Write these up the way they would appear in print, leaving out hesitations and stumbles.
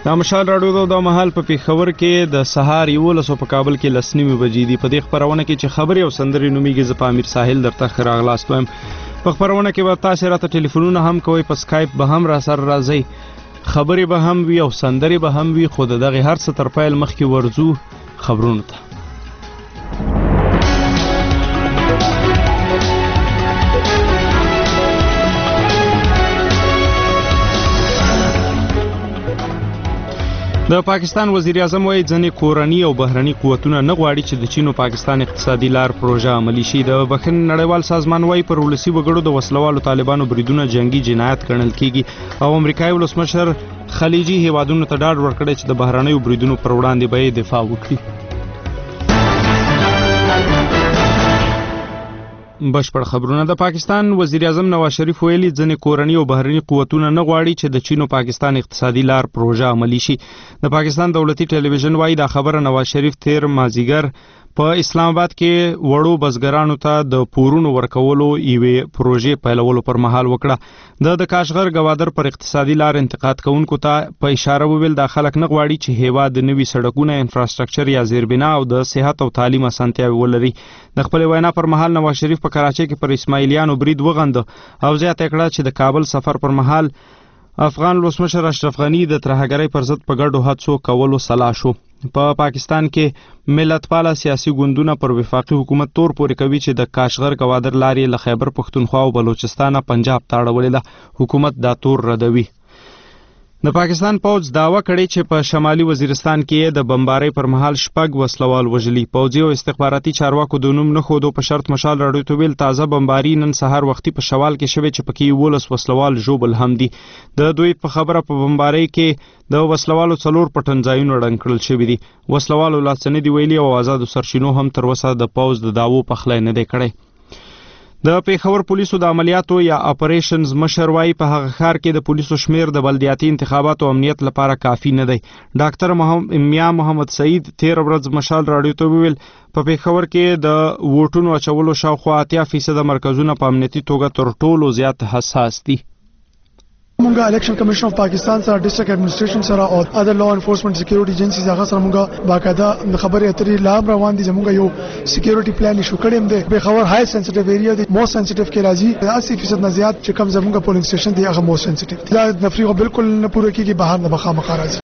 دا مشال راډیو د مهال په پیښور کې د سهار 11 په کابل کې 10:30 بجې دي. په دې خبرونه کې چې خبري او سندري نوميږي ز په امیر ساحل درته راغلاست وایم. په خبرونه کې به تاسو راته ټلیفونونه هم کوئ، په سکایپ به هم را سره راځي، خبري به هم وي او سندري به هم وي، خو دغه هر څه تر پایل مخکې ورزو خبرونه ته. د پاکستان وزیر اعظم وایي ځینې کورني او بهرني قوتونه نه غواړي چې د چین او پاکستان اقتصادي لار پروژه عملي شي. د بخښنې نړیوال سازمان وایي پر ولسي وګړو د وسلوالو طالبانو بریدونه جنگي جنایت ګڼل کیږي او امریکایي ولسمشر خلیجي هیوادونو ته ډاډ ورکړی چې د بهرنیو بریدونو پر وړاندې به یې دفاع وکړي. بشپړ خبرونه. د پاکستان وزیر اعظم نواز شریف ویلي ځینې کورني او بهرني قوتونه نه غواړي چې د چین او پاکستان اقتصادي لار پروژه عملي شي. د پاکستان دولتي ټلویزیون وایي دا خبره نواز شریف تیر مازیګر په اسلام آباد کې وړو بزګرانو ته د پورونو ورکولو یوې پروژې پیلولو پر مهال وکړه. د کاشغر گوادر پر اقتصادي لار انتقاد کوونکو ته په اشاره وویل دا خلک نه غواړي چې هیواد د نوي سړکونه، انفراستراکچر یا زیربنا او د صحت او تعلیم اسانتیاوې ولري. د خپل وینا پر مهال نواز شریف په کراچۍ کې پر اسماعیلیانو برید وغنده او زیاته کړه چې د کابل سفر پر مهال افغان ولسمشر اشرف غنی د ترهګرۍ پر ضد په ګډو هڅو کولو سلا شو. په پاکستان کې ملتپاله سیاسي ګوندونه پر وفاقي حکومت تور پورې کوي چې د کاشغر گوادر لارې له خیبر پښتونخوا او بلوچستان پنجاب ته اړولې ده. حکومت دا تور ردوي. د پاکستان پوځ داوا کړی چې په شمالي وزیرستان کې د بمبارۍ پر مهال 6 وسلوال وژلي. پوځي او استخباراتي چارواکو د نوم نه خودو په شرط مشال راډیو ته ویل تازه بمباري نن سهار وختي په شوال کې شوې چې پکې 11 وسلوال ژوبل هم دي. د دوی په خبره په بمبارۍ کې د وسلوالو 4 پټنځایونه ړنګ کړل شوي دي. وسلوالو لاسنې دی ویلي او آزاد سرچینو هم تر اوسه د پوځ د داوو په خله نه دی کړی. د پیښور پولیسو د عملیاتو یا اپریشنز مشر وایي په هغه ښار کې د پولیسو شمیر د بلدیاتي انتخاباتو امنیت لپاره کافي نه دی. ډاکټر میا محمد سعید تیر ورځ مشال راډیو ته ویل په پیښور کې د ووټونو اچولو شاوخوا 80% مرکزونه په امنیتي توګه تر ټولو زیات حساس دي. مونږه الیکشن کمیشن اف پاکستان سره ډیسټریکټ ایڈمنسټریشن سره او اذر لا انفورسمنت سکیورټي ایجنسیز هغه سره مونږه باقاعده خبرې اترې لام روان دي. زمونږ یو سکیورټي پلان شو کړم دی. به خبر های سنسټیو ایریا دی، مو سنسټیو کې راځي 80% نه زیات چې کم زمونږ پولینګ سټیشن دی هغه مو سنسټیو. دا نفریغه بالکل نه پوره کیږي، بهر نه بخامه راځي.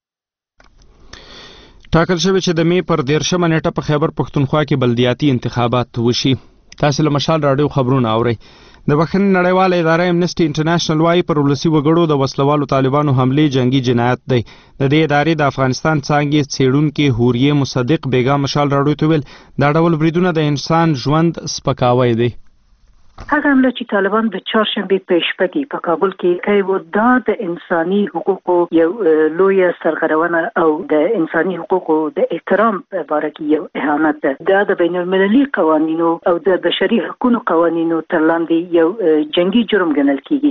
ټاکل شوی چې د می پر 13 نیټه په خیبر پښتونخوا کې بلدیاتي انتخابات وشي. تاسو له مشال راډیو خبرونه اورئ. د بخښنې نړیواله اداره امنیسټي انټرنیشنل وايي پر ولسي وګړو د وسلوالو طالبانو حمله جنگي جنایت دی. د دې ادارې د افغانستان څانګې څېړونکي هوریه مصدق بیګا مشال راډیو ته ویل دا ډول بریدونه د انسان ژوند سپکاوی دی. هغه حمله چې طالبان د چهارشنبه په شپه کې په کابل کې کوي و دا د انساني حقوقو یو لوی سرغړونه او د انساني حقوقو د احترام په اړه کې یو اهانت ده. دا د بین المللي قوانینو او د بشري حقوقو قوانینو تر لاندې یو جنگي جرم ګڼل کیږي.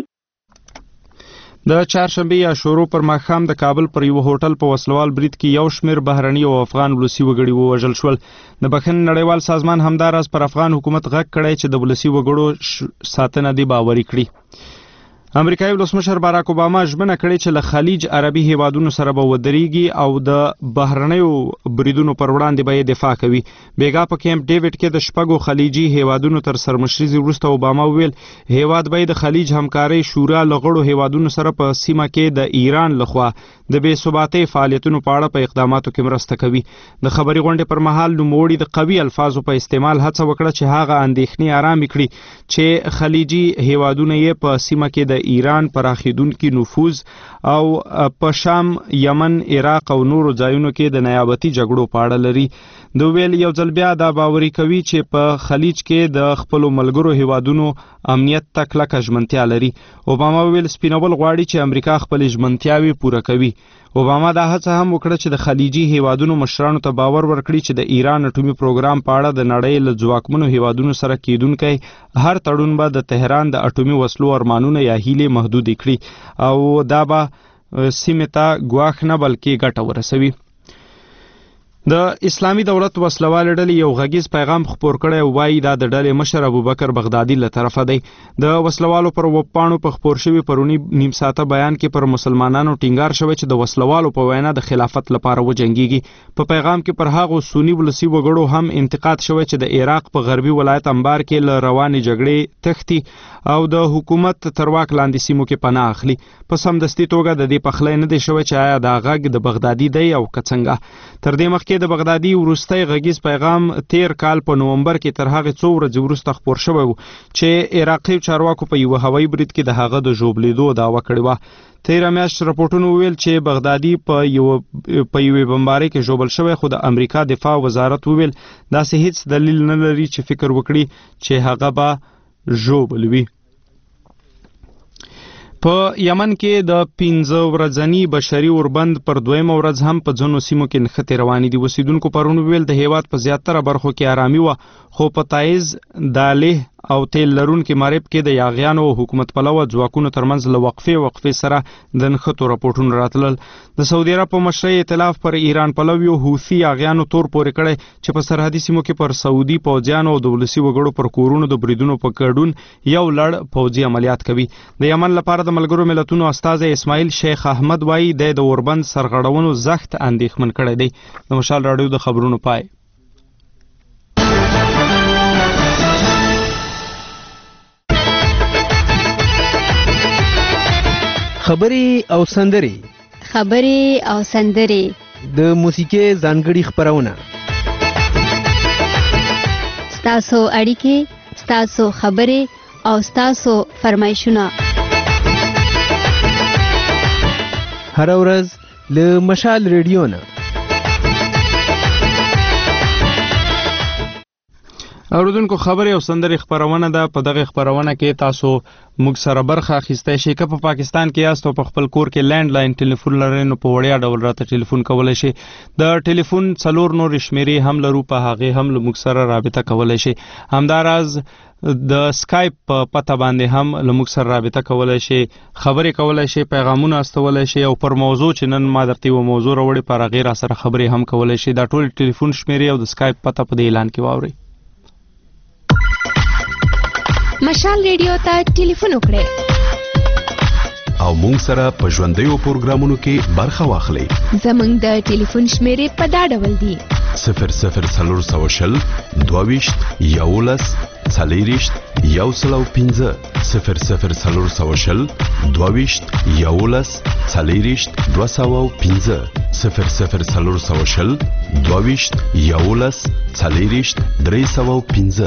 د چهارشنبه یا شروع پر ماښام د کابل پر یو هوټل په وسلوال برید کې یو شمیر بهرني او افغان ولسي وګړي ووژل شول. د بخښنې نړیوال سازمان همداراز پر افغان حکومت غږ کړی چې د ولسي وګړو ساتنه دی باوري کړي. امریکایي ولسمشر باراک اوباما ژمنه کړې چې له خلیج عربي هیوادونو سره به ودرېږي او د بهرنیو بریدونو پر وړاندې به یې دفاع کوي. بیګا په کیمپ ډیوډ کې د 6 خلیجي هیوادونو تر سرمشري وروسته اوباما ویل هیواد به د خلیج همکارۍ شورا لغړو هیوادونو سره په سیمه کې د ایران لخوا د بې ثباتۍ فعالیتونو په اړه په اقداماتو کې مرسته کوي. د خبري غونډې پر مهال نوموړي د قوي الفاظو په استعمال هڅه وکړه چې هغه اندېښنې آرام کړي چې خلیجي هیوادونه یې په سیمه کې د ایران پراخیدونکي نفوذ او په شام، یمن، عراق او نورو ځایونو کې د نیابتي جګړو په اړه لري. د ویل یو ځل بیا دا باوري کوي چې په خلیج کې د خپل ملګرو هیوادونو امنیت ته کلکه ژمنتیا لري. اوباما ویل سپینول غواړي چې امریکا خپل ژمنتیاوې پوره کوي. اوباما دا هڅه هم وکړه چې د خلیجي هیوادونو مشرانو ته باور ورکړي چې د ایران اټومي پروګرام په اړه د نړۍ له ځواکمنو هیوادونو سره کېدونکی هر تړون به د تهران د اټومي وسلو ارمانونه یا هیلې محدود کړي او دا به سیمې ته ګواښ نه بلکې ګټه ورسوي. د اسلامي دولت وسلوال ډلې یو غږیز پیغام خپور کړی وایي دا د ډلې مشر ابوبکر بغدادي له طرفه دی. د وسلوالو پر وپاڼو په خپور شوي پرونی نیم ساعته بیان کې پر مسلمانانو ټینګار شوی چې د وسلوالو په وینا د خلافت لپاره وجنګیږي. په پیغام کې پر هغو سنی ولسي وګړو هم انتقاد شوی چې د عراق په غربي ولایت انبار کې له روانې جګړې تښتي او د حکومت تر واک لاندې سیمو کې پناه اخلي. په سمدستي توګه د دې پخلی نه دی شوی چې آیا دا غږ د بغدادي دی او که څنګه. تر دې مخکې د بغدادي وروستی غږیز پیغام 13 کال په نومبر کې تر هغې څو ورځې وروسته خپور شوی و چې عراقي چارواکو په یوه هوایي برید کې د هغه د ژوبلیدو دعوه کړې وه. تیره میاشت رپورټونو وویل چې بغدادي په یوې بمبارۍ کې ژوبل شوی، خو د امریکا دفاع وزارت وویل داسې هیڅ دلیل نه لري چې فکر وکړي چې هغه به ژوبل وي. په یمن کې د 15 ورځني بشري اوربند پر دویمه ورځ هم په ځینو سیمو کې نښتې روانې دي. اوسیدونکو پرون وویل د هیواد په زیاتره برخو کې آرامي وه، خو په تایز، داله او تیل لرونکي مریب کې د یاغیانو او حکومت پلوه ځواکونو ترمنځ له وقفې سره د نښتو راپورټونه راتلل. د سعودي عرب په مشرۍ ائتلاف پر ایران پلویو حوثي یاغیانو تور پورې کړی چې په سرحدي سیمو کې پر سعودي پوځیانو او د ولسي وګړو پر کورونو د بریدونو په ګډون یو لړ پوځي عملیات کوي. د یمن لپاره د ملګرو ملتونو استازی اسماعیل شیخ احمد وایي د اوربند سرغړونو سخت اندېښمن کړی دی. د مشال راډیو د خبرونو پای. خبرې او سندرې د موسیقي ځانګړي خبرونه، ستاسو اړیکې، ستاسو خبرې او ستاسو فرمایشونه هر ورځ له مشال ریډیو نه. اوریدونکو خبرې او سندرې خبرونه ده. په دغه خبرونه کې تاسو موږ سره برخه اخیستی شئ. که په پاکستان کې یاست او په خپل کور کې لینډ لاین ټلیفون لرئ نو په وړیا ډول راته ټلیفون کولی شئ. د ټلیفون 4 نور شمیرې هم لرو، په هغې هم له موږ سره رابطه کولی شئ. همداراز د سکایپ په پته باندې هم له موږ سره رابطه کولی شئ، خبرې کولی شئ، پیغامونه استولی شئ او پر موضوع چې نن ما درته یوه موضوع راوړې پر هغې را سره خبرې هم کولی شئ. دا ټول ټلیفون شمیرې او د سکایپ پته په دې اعلان کې واورئ. مشال ریډیو ته ټلیفون وکړئ او مونږ سره په ژوندیو پروګرامونو کې برخه واخلئ. زمونږ د ټلیفون شمیرې په دا ډول دي: 00 22 11 40 105 00 22 11 40 205 00 22 11 40 305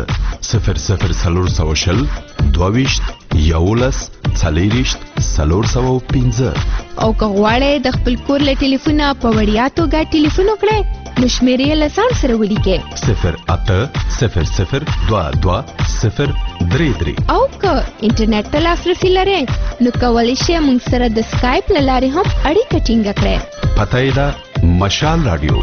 00 22 11 40 305. او که غواړئ د خپل کور له ټلیفونه په وړیا توګه ټلیفون وکړئ نو شمیرې له ځان سره ولیکئ 0800 22 033. او که انټرنیټ ته لاسرسي لرئ نو کولی شئ موږ سره د سکایپ له لارې هم اړیکه ټینګه کړئ. پته یې ده مشال راډیو.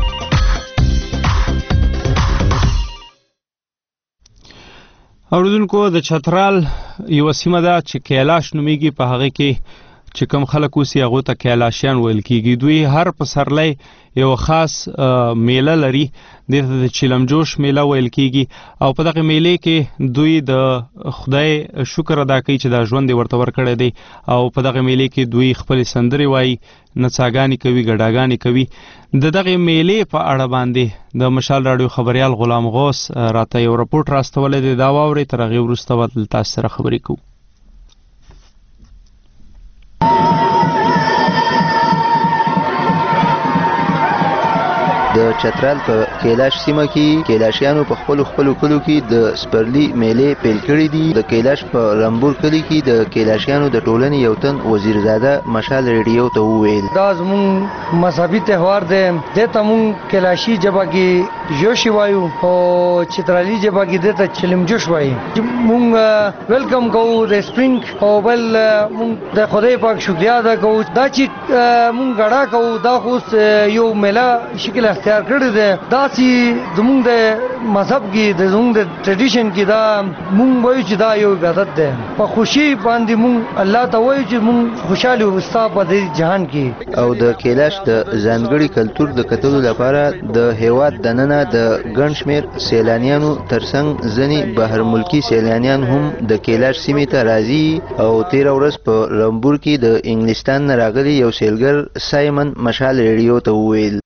اوریدونکو د چترال یوه سیمه ده چې کیلاش نومیږي، په هغې کې چې کوم خلک اوسي هغو ته کیلاشیان ویل کېږي. دوی هر پسرلی یو خاص میله لري، دې ته د چیلمجوش میله ویل کېږي او په دغه میلې کې دوی د خدای شکر ادا کوي چې دا ژوند یې ورته ورکړی دی او په دغه میلې کې دوی خپلې سندرې وایي، نڅاګانې کوي، ګډاګانې کوي. د دغه میلې په اړه باندې د مشال راډیو خبریال غلام غوث راته یو رپورټ راستولی دی. دا واورئ، تر هغې وروسته به تاسو سره خبرې کوو. د چترال په کیلاش سیمه کې کیلاشیانو په خپلو کلو کې د سپرلی میلې پیل کړي دي. د کیلاش په رمبور کلي کې د کیلاشیانو د ټولنې یو تن وزیرزاده مشال ریډیو ته وویل دا زموږ مذهبي تهوار دی، دې ته موږ کیلاشي ژبه کې جوشي وایو او چترالی ژبه کې دې ته چلمجوش وایي. موږ ویلکم کوو د سپرینګ او بل موږ د خدای پاک شکریا ادا کوو. دا چې موږ غړا کوو دا خو یو میله شکل اختیار کړی کړی دی دا چې زمونږ د مذهب کې د زمونږ د ټریډیشن کې دا مونږ وایو چې دا یو عبادت دی په خوشي باندې مونږ الله ته وایو چې مونږ خوشاله اوستا په دې جهان کې. او د کیلاش د ځانګړي کلتور د کتلو لپاره د هیواد دننه د ګڼ شمېر سیلانیانو ترڅنګ ځینې بهر ملکي سیلانیان هم د کیلاش سیمې ته راځي. او تیره ورځ په رامبور کې د انګلستان نه راغلي یو سیلګر سایمن مشال ریډیو ته وویل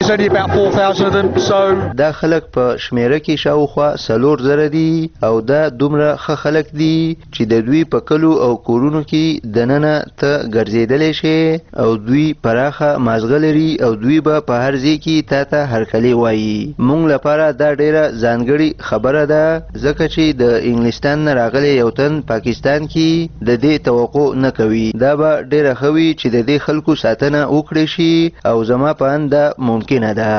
دا خلک په شمیره کې شاوخوا 4,000 دي او دا دومره ښه خلک دي چې د دوی په کلو او کورونو کې دننه ته ګرځېدلی شي او دوی پراخه مازغه لري او دوی به په هر ځای کې تا ته هرکلی وایي. موږ لپاره دا ډیره ځانګړې خبره ده ځکه چې د انګلستان نه راغلی یو تن پاکستان کې د دې توقع نه کوي. دا به ډیره ښه وي چې د دې خلکو ساتنه وکړي شي او زما په اند دا ممکنه ده.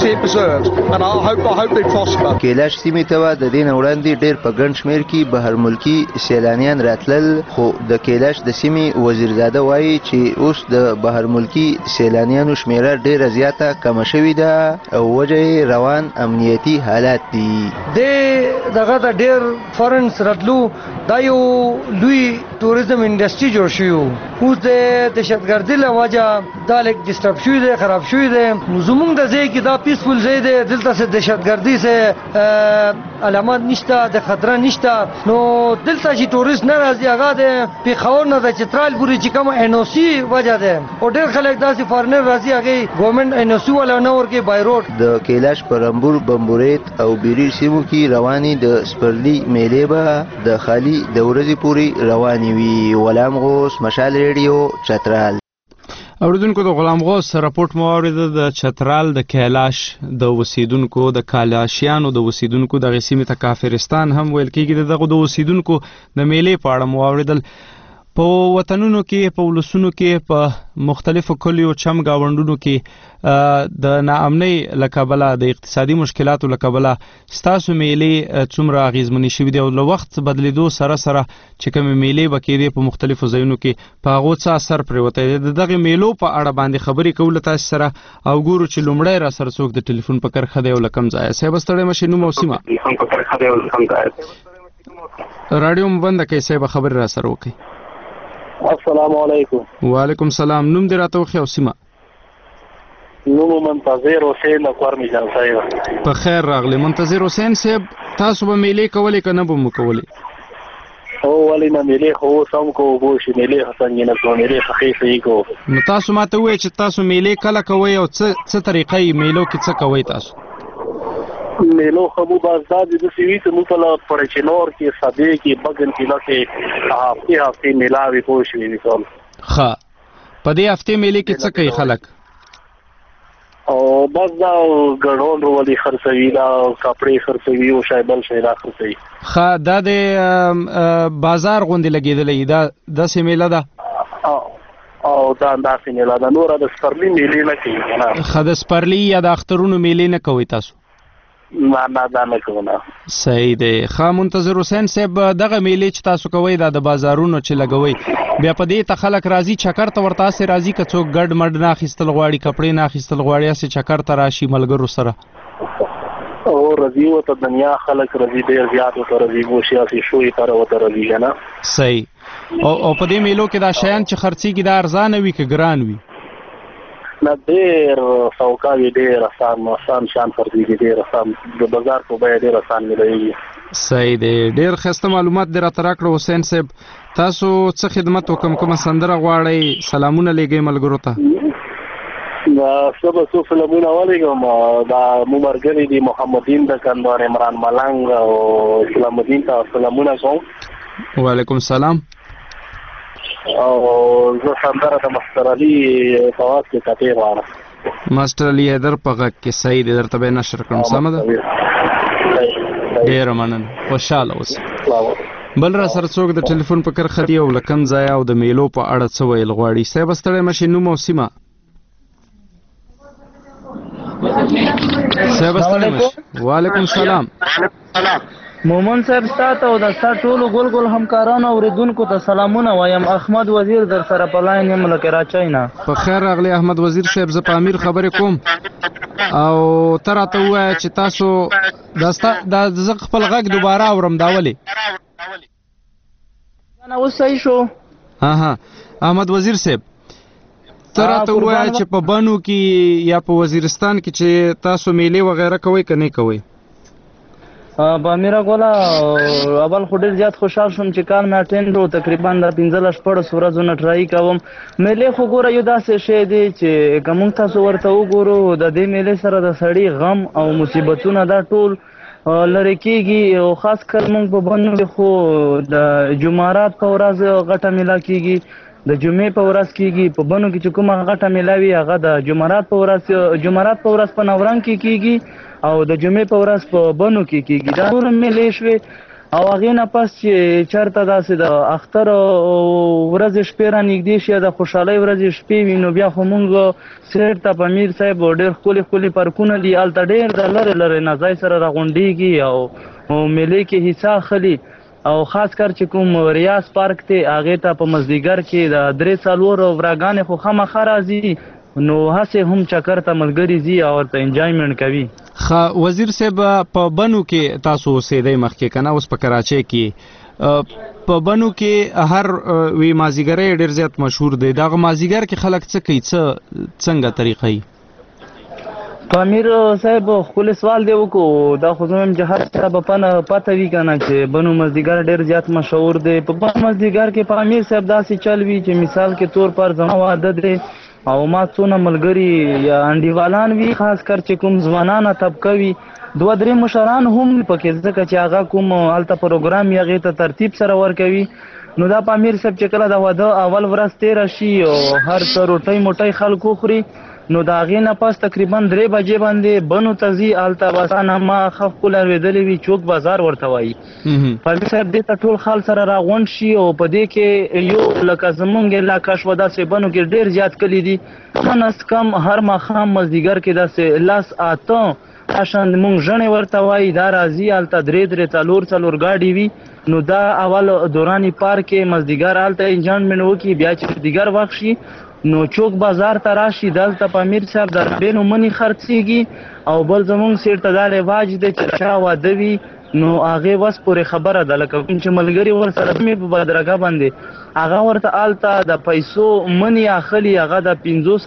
کیلاش سیمې ته د دې نه وړاندې ډیر په ګڼ شمېر کې بهر ملکي سیلانیان راتلل خو د کیلاش د سیمې وزیرزاده وایي چې اوس د بهر ملکي سیلانیانو شمیره ډیره زیاته کمه شوې ده او وجه یې روان امنیتي حالات دي. دغه د ډیر فارنس راتلو دا یو لوی ټوریزم انډسټري جوړ شوی اوس د دهشتګردۍ له وجه دا لیک ډسټرب شوی دی خراب شوی دی. زمونږ د ځای کې دا پیسفول ځای دی دلته څه دهشتګردۍ څه علامات نشته د خطره نشته نو دلته چې ټوریست نه راځي هغه د پېښور نه د چترال پورې چې کومه NOC وجه ده او ډېر خلک داسې فارنر راځي هغې ګورنمنټ NOC والا نه ورکوي بای روډ. د کیلاش په رامبور بمبوریت او بیري سیمو کې روانې د سپرلي میلې به د خالي د ورځې پورې روانې وي. غلام غوث مشال ریډیو چترال. اوریدونکو د غلام غوث راپورټ مو واورېده د چترال د کیلاش د اوسیدونکو د کالاشیانو د اوسیدونکو د سیمې ته کافرستان هم ویل کېږي دغه د اوسیدونکو د میلې په اړه مو واورېدل. په وطنونو کې په ولسونو کې په مختلفو کلیو چم گاونډونو کې د ناامنۍ له کبله د اقتصادي مشکلاتو له کبله ستاسو میلې څومره اغیزمنې شوي دي او له وخت بدلیدو سره سره چې کومې میلې به کېدې په مختلفو ځایونو کې په هغو څه اثر پرېوتی دی. د دغې میلو په اړه باندې خبرې کوو له تاسې سره او ګورو چې لومړی را سره څوک د ټلیفون په کرښه دی او له کوم ځایه. صاحب ستړی مه شئ نوم او سیمه راډیو مو بنده کړئ صاحب خبرې را سره وکړئ. السلام علیکم. وعلیکم سلام. نوم دې راته وښیه او سیمه. نوم منتظر حسین اکوار میجان صاحب. په خیر راغلی منتظر حسین صاحب. تاسو به میلې کولې که نه به مو کولې؟ او ولې نه میلې خو اوس هم کوو بو چې میلې څنګه نه کوو میلې ښې صحیح کوو. نو تاسو ما ته ووایئ چې تاسو میلې کله کوئ او څه طریقه یې میلو کې څه کوئ تاسو؟ میلو خمو باز دا داسې وي چې موږ په پړچنور کې صدې کې بګن کې لکه هفتې میلاوې پوه شوې وي ټول. ښه په دې هفتې میلې کې څه کوي خلک؟ او بس دا ګډون ولې خرڅوي دا کپړې خرڅوي او شای بل شی دا خرڅوي. ښه دا د بازار غوندې لګېدلی دا داسې میله ده او دا داسې میله ده نوره د سپرلي میلې نه کوي که نه؟ ښه د سپرلي یا د اخترونو میلې نه کوئ تاسو؟ نه دا نه کوو نه. صحیح دی. ښه منتظر حسین صاحب دغه میلې چې تاسو کوئ دا د بازارونو چې لګوئ بیا په دې ته خلک راځي چکر ته ورته هسې راځي که څوک ګډ مډ نه اخیستل غواړي کپړې نه اخیستل غواړي هسې چکر ته راشي ملګرو سره؟ او راځي ورته دنیا خلک راځي ډېر زیات ورته راځي ګوشي هسې شوي طرح ورته راځي که نه؟ صحیح. او په دې میلو کې دا شیان چې خرڅېږي دا ارزانه وي که ګران وي؟ نه ډېر سوکاوي ډېر آسان شان خرڅېږي ډېر آسان د بازار په بیه ډېر آسان میلویږي. صحیح دی. ډېر ښایسته معلومات دې راته راکړه حسین صاحب. تاسو څه خدمت وکړم کومه سندره غواړئ سلامونه لیږئ ملګرو ته؟ زه به څو سلامونه ولیږم دا مو ملګري دي محمدین د کندهار عمران ملنګ او اسلام الدین ته سلامونه کوم. وعلیکم السلام. او زه سندره د مستر علي په واز کې کتې غواړم. مستر علي حیدر په غږ کې صحیح دی درته به یې نشر کړم سمه ده؟ ډېره مننه خوشحاله اوسئ. بل را سره څوک د ټلیفون په کرښه دي او له کوم ځایه او د میلو په اړه څه ویل غواړي. صاحب ستړی مه شئ نوم او سیمه. صاحب ستړی مه شئ. وعلیکم السلام. مومن صاحب ستاسو او د ستا ټولو ګل ګل همکارانو اوریدونکو ته سلامونه وایم. احمد وزیر در سره په لاین یم له کراچۍ نه. په خیر راغلی احمد وزیر صاحب. زه په امیر خبرې کوم او ته راته ووایه چې تاسو دا زه خپل غږ دوباره اورم دا ولې؟ اوس صحیح شو؟ ها احمد وزیر صاحب ته راته ووایه چې په بنو کې یا په وزیرستان کې چې تاسو میلې وغیره کوئ که نه کوئ؟ په امیره ګوله اول خو ډېر زیات خوشحال شوم چې کال مې اټینډ و. تقریبا د 15-14 ورځو نه ټرای کوم. میلې خو ګوره یو داسې شی دی چې که موږ تاسو ورته وګورو د دې میلې سره د سړي غم او مصیبتونه دا ټول لرې کېږي. او خاص کر موږ په بنو کې خو د جمعرات په ورځ غټه میله کېږي، د جمعې په ورځ کېږي. په بنو کې چې کومه غټه میله وي هغه د جمعرات په ورځ په نورنګ کې کېږي او د جمعې په ورځ په بنو کې کېږي. دا ټول میلې شوې او هغې نه پس چې چېرته داسې د اختر ورځې شپې را نږدې شي یا د خوشحالۍ ورځې شپې وي نو بیا خو مونږ سیر ته په میر صاحب ډېر ښکلي ښکلي پارکونه دي، هلته ډېر د لرې لرې نه ځای سره راغونډېږي او میلې کې حصه اخلي. او خاص کر چې کوم ریاض پارک دی هغې ته په مازدیګر کې د 3-4 وراګانې خو خامخا راځي نو هسې هم چکر ته ملګري ځي او ورته انجایمنټ کوي. وزیر صاحب په بنو کې تاسو اوسېدئ مخکې که نه اوس په کراچۍ کې په بنو کې هر وی مازدیګری ډېر زیات مشهور دی. دغه مازدیګر کې خلک څه کوي څنګه طریقه یې؟ په امیر صاحب ښکلی سوال دی وکړو. دا خو زه وایم چې هر چا به پته وي که نه چې بنو مازدیګر ډېر زیات مشهور دی. په بنو مازدیګر کې په امیر صاحب داسې چل وي چې مثال کې طور پر زما واده دی او ما څونه ملګري یا انډیوالان وي خاص کر چې کوم ځوانانه طبقه وي 2-3 مشران هم پکې ځکه چې هغه کوم هلته پروګرام یې هغې ته ترتیب سره ورکوي. نو دا په امیر صاحب چې کله د واده اول ورځ تېره شي او هر څه روټۍ موټۍ خلک وخوري نو د هغې نه پس تقریبا 3 بجې باندې بنو ته ځي. هلته بسانه ما ښه ښکلی اورېدلی وي چوک بازار ورته وایي. په امیر صاحب دې ته ټول خال سره راغونډ شي او په دې کې یو لکه زمونږ علاقه شوه داسې بنو کې ډېر زیات کلي دي کم از کم هر ماښام مازدیګر کې داسې 10-8 شان مونږ ژڼې ورته وایي دا راځي. هلته 3-4 ګاډي وي نو دا اول دورانی پارک کې مازدیګر هلته انجانمنټ وکړي بیا چې مازدیګر وخت شي نو چوک بازار ته راشي. دلته په امیر صاحب د رابینو منی خرڅېږي او بل زمونږ سیر ته دا رواج دی چې چا واده وي نو هغې وس پورې خبره ده لکه کوم چې ملګري ورسره مې په بدرګه باندې هغه ورته هلته د پیسو منی اخلي هغه د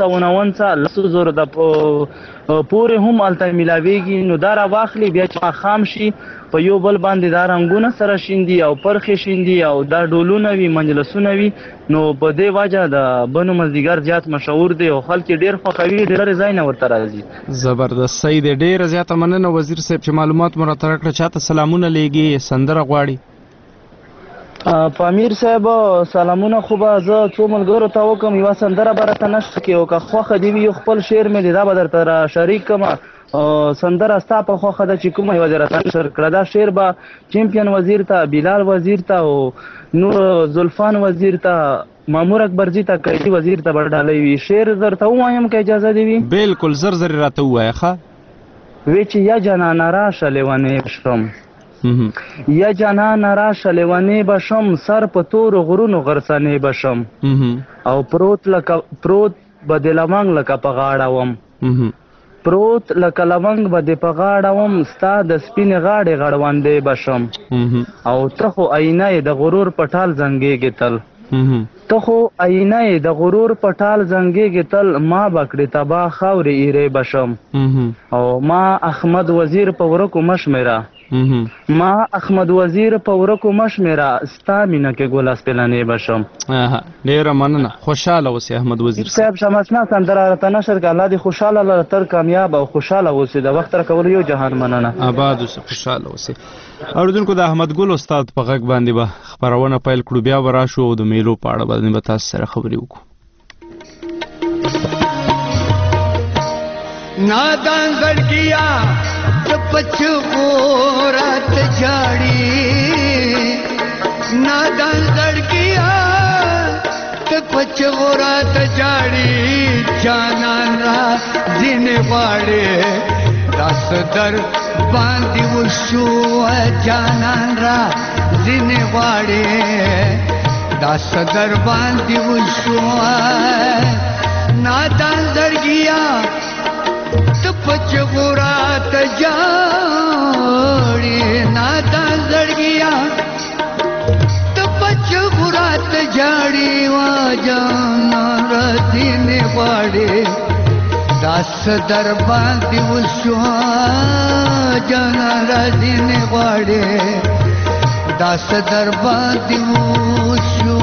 599 د پورې هم هلته میلاویږي نو دا راواخلي بیا چې ماښام شي په یو بل باندې دا رنګونه سره شیندي او پرخې شیندي او دا ډولونه وي مجلسونه وي نو په دې وجه د بنو مازدیګر زیات مشهور دی او خلک یې ډېر خوښوي ډېر ځای نه ورته راځي. زبردست صحیح دی. ډېره زیاته مننه وزیر صاحب چې معلومات مو راته راکړه. چاته سلامونه لیږي سندره غواړي؟ په امیر صاحب سلامونه خو به زه څو ملګرو ته وکړم یوه سندره به راته نشته کې او که خوښه دې وي یو خپل شعر مې دی دا به درته را شریک کړم. سندره ستا په خوښه ده چې کومه یوه دې راته نشر کړه. دا شعر به چمپیون وزیر ته بلال وزیر ته او نور زلفان وزیر ته مامور اکبرجي ته قیدي وزیر ته به ډالۍ وي. شعر درته ووایم که اجازه دې وي؟ بالکل زر زر راته ووایه. ښه وی چې یا جانانه راشه لیونی بشم یا جانانه راشه لیونی بشم سر په تورو غرونو غرڅنی بشم او پروت به د لونګ لکه په غاړه وم پروت لکه لونګ به د په غاړه وم ستا د سپینې غاړې غړوندی بشم او ته خو آینه یې د غرور په ټال زنګېږې تل ته خو آینه یې د غرور په ټال زنګېږې تل ما به کړې تباه خاورې ایرې بشم او ما احمد وزیر په ورکو مشمېره ما احمد وزیر په ورکو مشمېره ستا مینه کې ګل اسپلنې بشم. ډېره مننه. خوشحاله اوسې احمد وزیر صاحب. شمسنا سندره راته نشر کړه. الله دې خوشحاله لره تر کامیاب او خوشحاله اوسې. د وخت راکولو یو جهان مننه. آباد اوسې خوشحاله اوسې. اورېدونکو د احمد ګل استاد په غږ باندې به خپرونه پیل کړو بیا به راشو او د میلو په اړه باندې به تاسو سره خبرې وکړو. نادان زړګیا پچورات جاړي نادان زړګیا پچورات جاړي جانان را دین واړې داس در باندې وشو جانان را ځینې غواړي داس در باندې وشو نادان زړګیا ته پچ غورات جاړي نادان زړګیا ته پچ غورات جاړي وا جانان را ځینې غواړي داس در باندې وشو جانان را ځینې غواړي داس در باندې وشو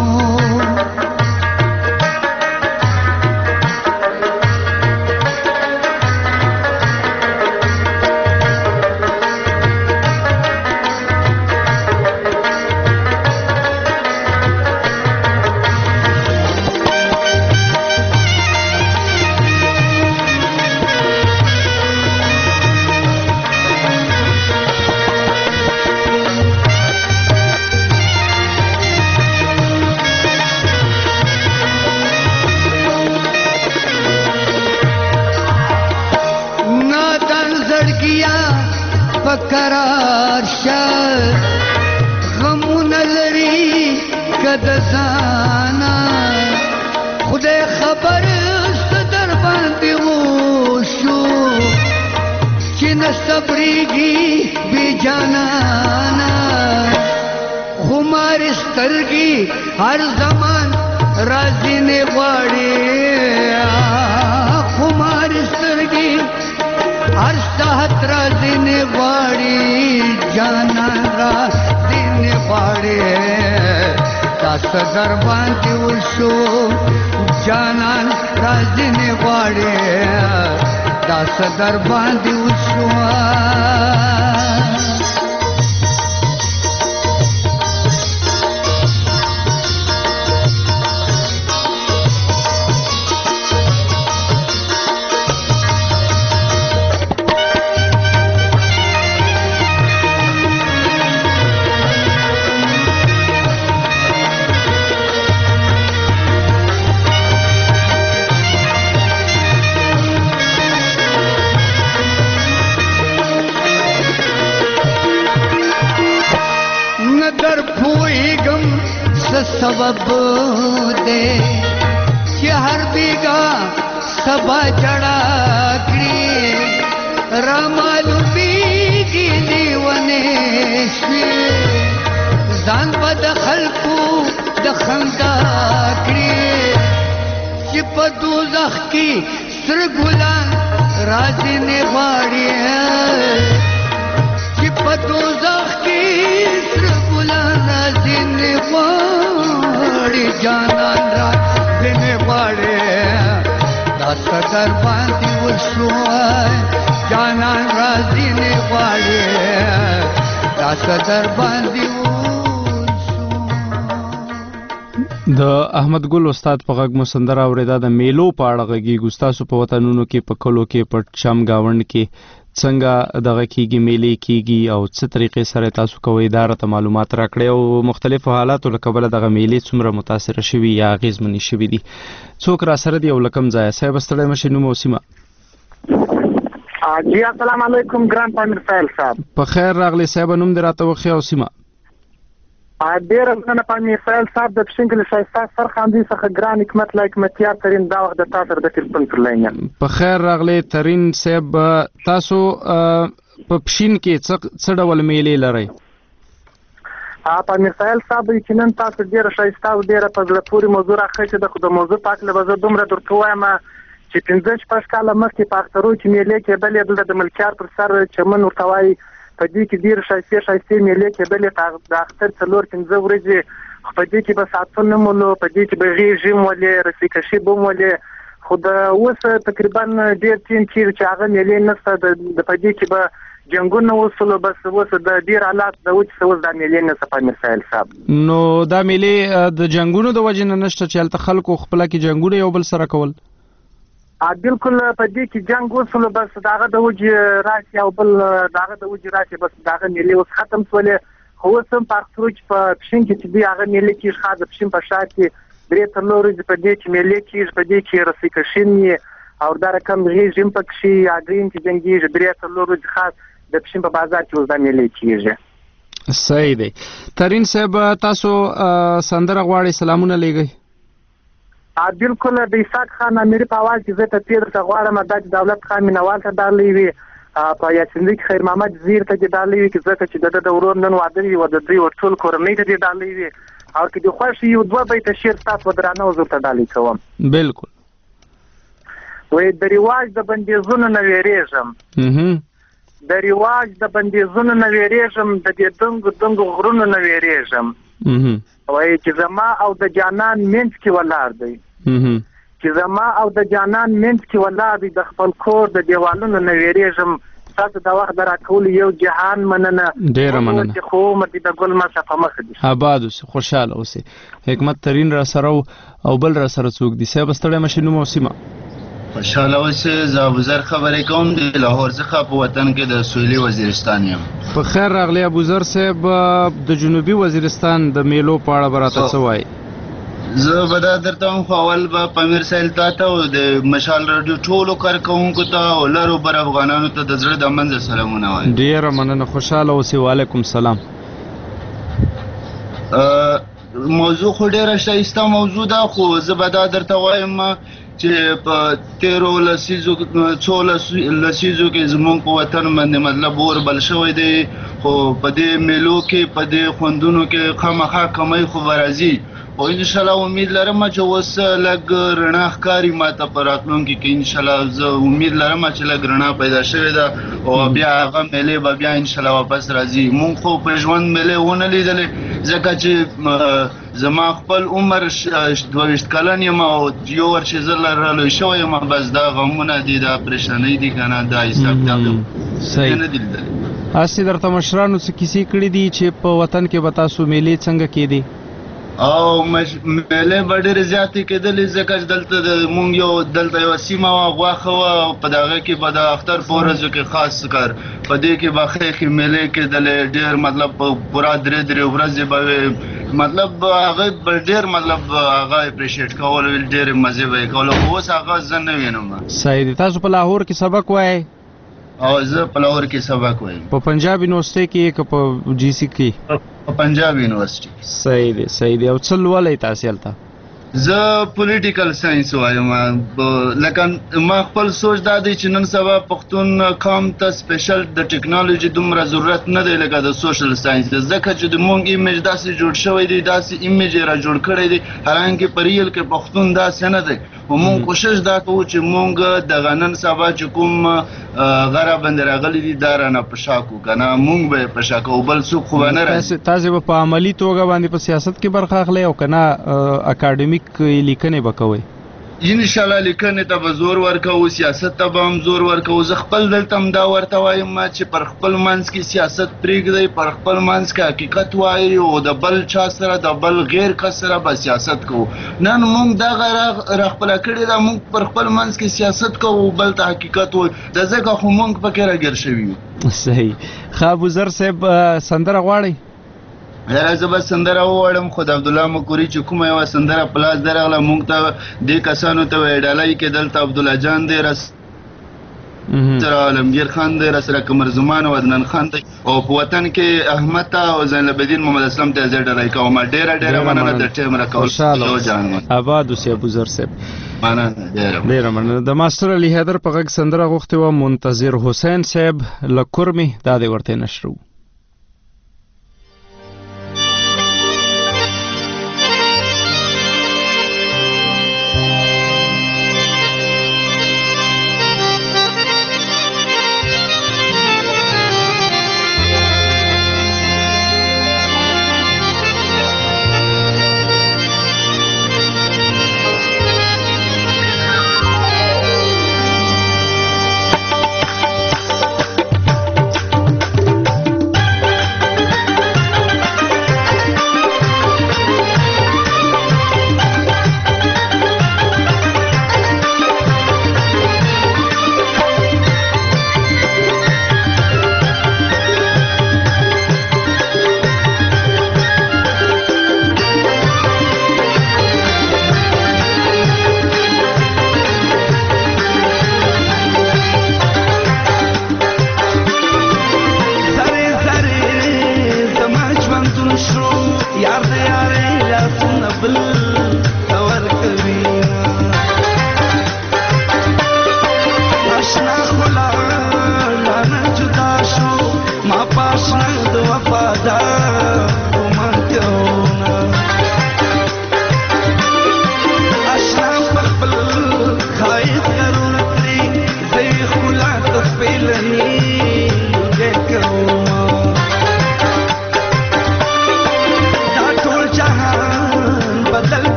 قرار شل غمون لري کده زانا خدای خبر ستر باندې وشو چې نصبريږي بي جانانا خمار سترګي هر زمان راځي نه غواړي خمار سترګي हर साहत दिन बाड़ी जाना दिन बाड़े दस दरबान दिवसो जाना दिन बाड़े दस दरबान दिवसो सबब दे कि हर बीघा सबा चढ़ा करी रामालुबी की दीवनेश्वी जान बद खलकू दखंदा करी चिपदू जख की सरगुलान राजी ने बाड़ी चिपदू जख की सरगुलान राजी ने जानान रात दिन बाड़े दस दर बांधी वशो जानान रात दिन बाड़े दस दर बांधी د احمد ګل استاد په غږ مسندره اوریدا د میلو په اړه غږی ګستاسو په وطنونو کې په کلو کې په شام گاوند کې څنګه دغه کیږي میلې کیږي او څه طریقې سره تاسو کوی اداره ته معلومات راکړي او مختلفو حالاتو له کبله دغه میلې څومره متاثر شوي یا اغیزمنې شوي دي څوک را سره دی او لکم ځای صاحب ستړی مشه نوم او سیمه جی السلام علیکم ګران پامیر فایل صاحب په خیر راغلی صاحب نوم دې راته وخی او سیمه ډیر مننه پامیر فایل صاحب د پښینګل شایسته سرخاندي څخه ګران حکمت لایک متیار ترين دا وخت د تاسو د تلیفون پر لاین په خیر راغلی ترين صاحب تاسو په پښین کې څه ډول میلې لرئ پامیر فایل صاحب چې نن تاسو ډیر شایسته او ډیر په زړه پورې موضوع راخښه د خو د موضوع پاک له وزه دومره درته وایم چې 15 کاله مخکې په اخترو کې میلې کې بلې د ملکیار پر سر چمن ورتوي په دې کې ډیر شایسته میلې کې بلې د اختر څلور 15 ورځې په دې کې به ساتون مولو په دې کې به غیږی مولې رسیکشي بومولې خو د اوس تقریبا ډیر تین چې هغه میلې نشته د په دې کې به جنگونه وسلو بس اوس د ډیر حالات د وڅ اوس د میلې نه صفه مثال صاحب نو دا میلې د جنگونو د وجې نه نشته چې الته خلکو خپل کې جنگونه یو بل سره کول بالکل په دې کې جنگ وسلو بس داغه د وجې راشي او بل داغه د وجې راشي بس داغه میلې اوس ختم شولې خو سم پارتروچ په پښین کې چې دی هغه میلې کې خاص پښین په شات کې درې تر نورې په دې کې میلې کې په دې کې رسیکشنی او دا رقم رژیم پکې اګرین چې جنگي درې څلور ورځې خاص د پښین په بازار کې اوس دا میلې کیږي. صحیح دی. ترین صاحب تاسو سندره غواړئ سلامونه لېږئ؟ بالکل د اسحاق خان اميري په आवाज کې زه ته تیر څه غواړم د دولت خان مینوال ته ډالۍ وي په یاسین لیک خیر محمد زیر ته ډالۍ وي چې ځکه چې د ورور نن واده وي او د دوی ټول کورنۍ ته ډالۍ وي او کې د خوښ یو دوه بیت شعر تاسو درانه وزو ته ډالۍ کوم. بالکل. وې د رواج د بندیزونو نه ویریږم د رواج د بندیزونو نه ویریږم د دې دنګ غرونو نه ویریږم وې چې زما او د جانان منځ کې ولار دی چې زما او د جانان منځ کې ولار دی د خپل کور د دیوالونو نه ویریږم تاسو دا وخت راکول یو جهان مننه ډیر مننه چې خو مې د ګل ما صفه مخ دي آباد اوسه خوشاله اوسه. حکمت ترین را سره او بل را سره څوک دي سبا ستړی مشینو موسمه خوشاله اوسه. زه ابوذر خبرې کوم د لاهور څخه په وطن کې د سویلي وزیرستان یم. په خیر راغلی ابوذر صاحب. د جنوبي وزیرستان د میلو په اړه براته څه وایي؟ زه به دا درته وایم خو اول به پامیر سایل ته او د مشال راډیو ټولو کارکوونکو ته او لرو بر افغانانو ته د زړه د منځه سلامونه وایم. ډیره مننه خوشاله اوسئ. وعلیکم سلام. موضوع خو ډیره ښایسته موضوع ده خو زه به دا درته وایم چې په 13 لسیزو کې زمونږ په وطن باندې مطلب اور بل شوی دی خو په دې میلو کې په دې خوندونو کې خامخا کمی خو راځي او ان شاء الله امید لرم چې اوس لږ رڼا ښکاري ماته په راتلونکي کې ان شاء الله. زه امید لرم چې لږ رڼا پیدا شوې ده او بیا هغه میلې به بیا ان شاء الله واپس راځي. مونږ خو په ژوند میلې ونه لیدلې ځکه چې زما خپل عمر 22 کلن یم او یو ورځ زه لرلو شوی یم بس دا غمونه دي دا پریشانۍ دي کنه دا حساب صحیح نه دي لیدلې. اسی درته مشرانو څه کیسې کړې دي چې په وطن کې به تاسو میلې څنګه کېدې؟ او میلې به ډېرې زیاتې کېدلې ځکه چې دلته مونږ یو دلته یوه سیمه وه غوښه وه په دغه کې به د اختر په ورځو کې خاص کار په دې کې به ښې میلې کېدلې ډېر مطلب په پوره 3 ورځې به وې مطلب هغه به ډېر مطلب هغه اپریشیټ کول ډېرې مزې به یې کول خو اوس هغه زه نه وینم. صحیح دی. تاسو په لاهور کې سبق وایئ؟ او زه په لاهور کې سبق وایم. په پنجاب یونیورسيټي کې که په جی سی کې؟ په پنجاب یونیورسيټي. صحیح دی صحیح دی. او څه لولئ تاسو هلته؟ زه پولیټیکل ساينس وایم. لکه ما خپل سوچ دا دی چې نن سبا پښتون قوم ته سپیشل د ټیکنالوژي دومره ضرورت نه دی لکه د سوشل ساينس ځکه چې د مونږ ایمیج داسې جوړ شوی دی داسې ایمیج را جوړ کړی دی حالانکه په ریل کې پښتون داسې نه دی او مونږ کوشش دا کوو چې مونږ د نن سبا چې کوم غره باندې راغلي دي دا رانه په شاکو کنه مونږ به په شاکو بل څوک خو نه راځي. تاسو په عملی توګه باندې په سیاست کې برخه اخلئ او کنه اکاډمیک لیکنې به کوئ؟ ان شاء الله لیکنې ته به زور ورکوو سیاست ته به هم زور ورکوو. زه خپل دلته هم دا ورته وایم چې پر خپل منځ کې سیاست پرېږدئ پر خپل منځ کې حقیقت وایي او د بل چا سره د بل غیر کس سره به سیاست کوو. نن مونږ دغه راخپله کړې ده مونږ پر خپل منځ کې سیاست کوو بل ته حقیقت وایو د ځکه خو مونږ پکې راګیر شوي یو. صحیح. ښه ابوذر صاحب سندره غواړئ؟ یاره زه به سندره وواړم خو د عبدالله مکوري چې کومه یوه سندره په لاس درغله مونږ ته دې کسانو ته وایي ډالۍ کې دلته عبدالله جان دی راسره عالمګیر خان دی راسره قمر زمان او عدنان خان دی او په وطن کې احمد ته او زین العابدین محمد اسلم ته زه ډالۍ کوم. ډېره مننه د ټیم راکول. آباد اوسئ ابوذر صاحب. مننه ډېره مننه. د ماسټر علي حیدر په غږ سندره غوښتې وه منتظر حسین صاحب له کورمې دا دې ورته نشرو.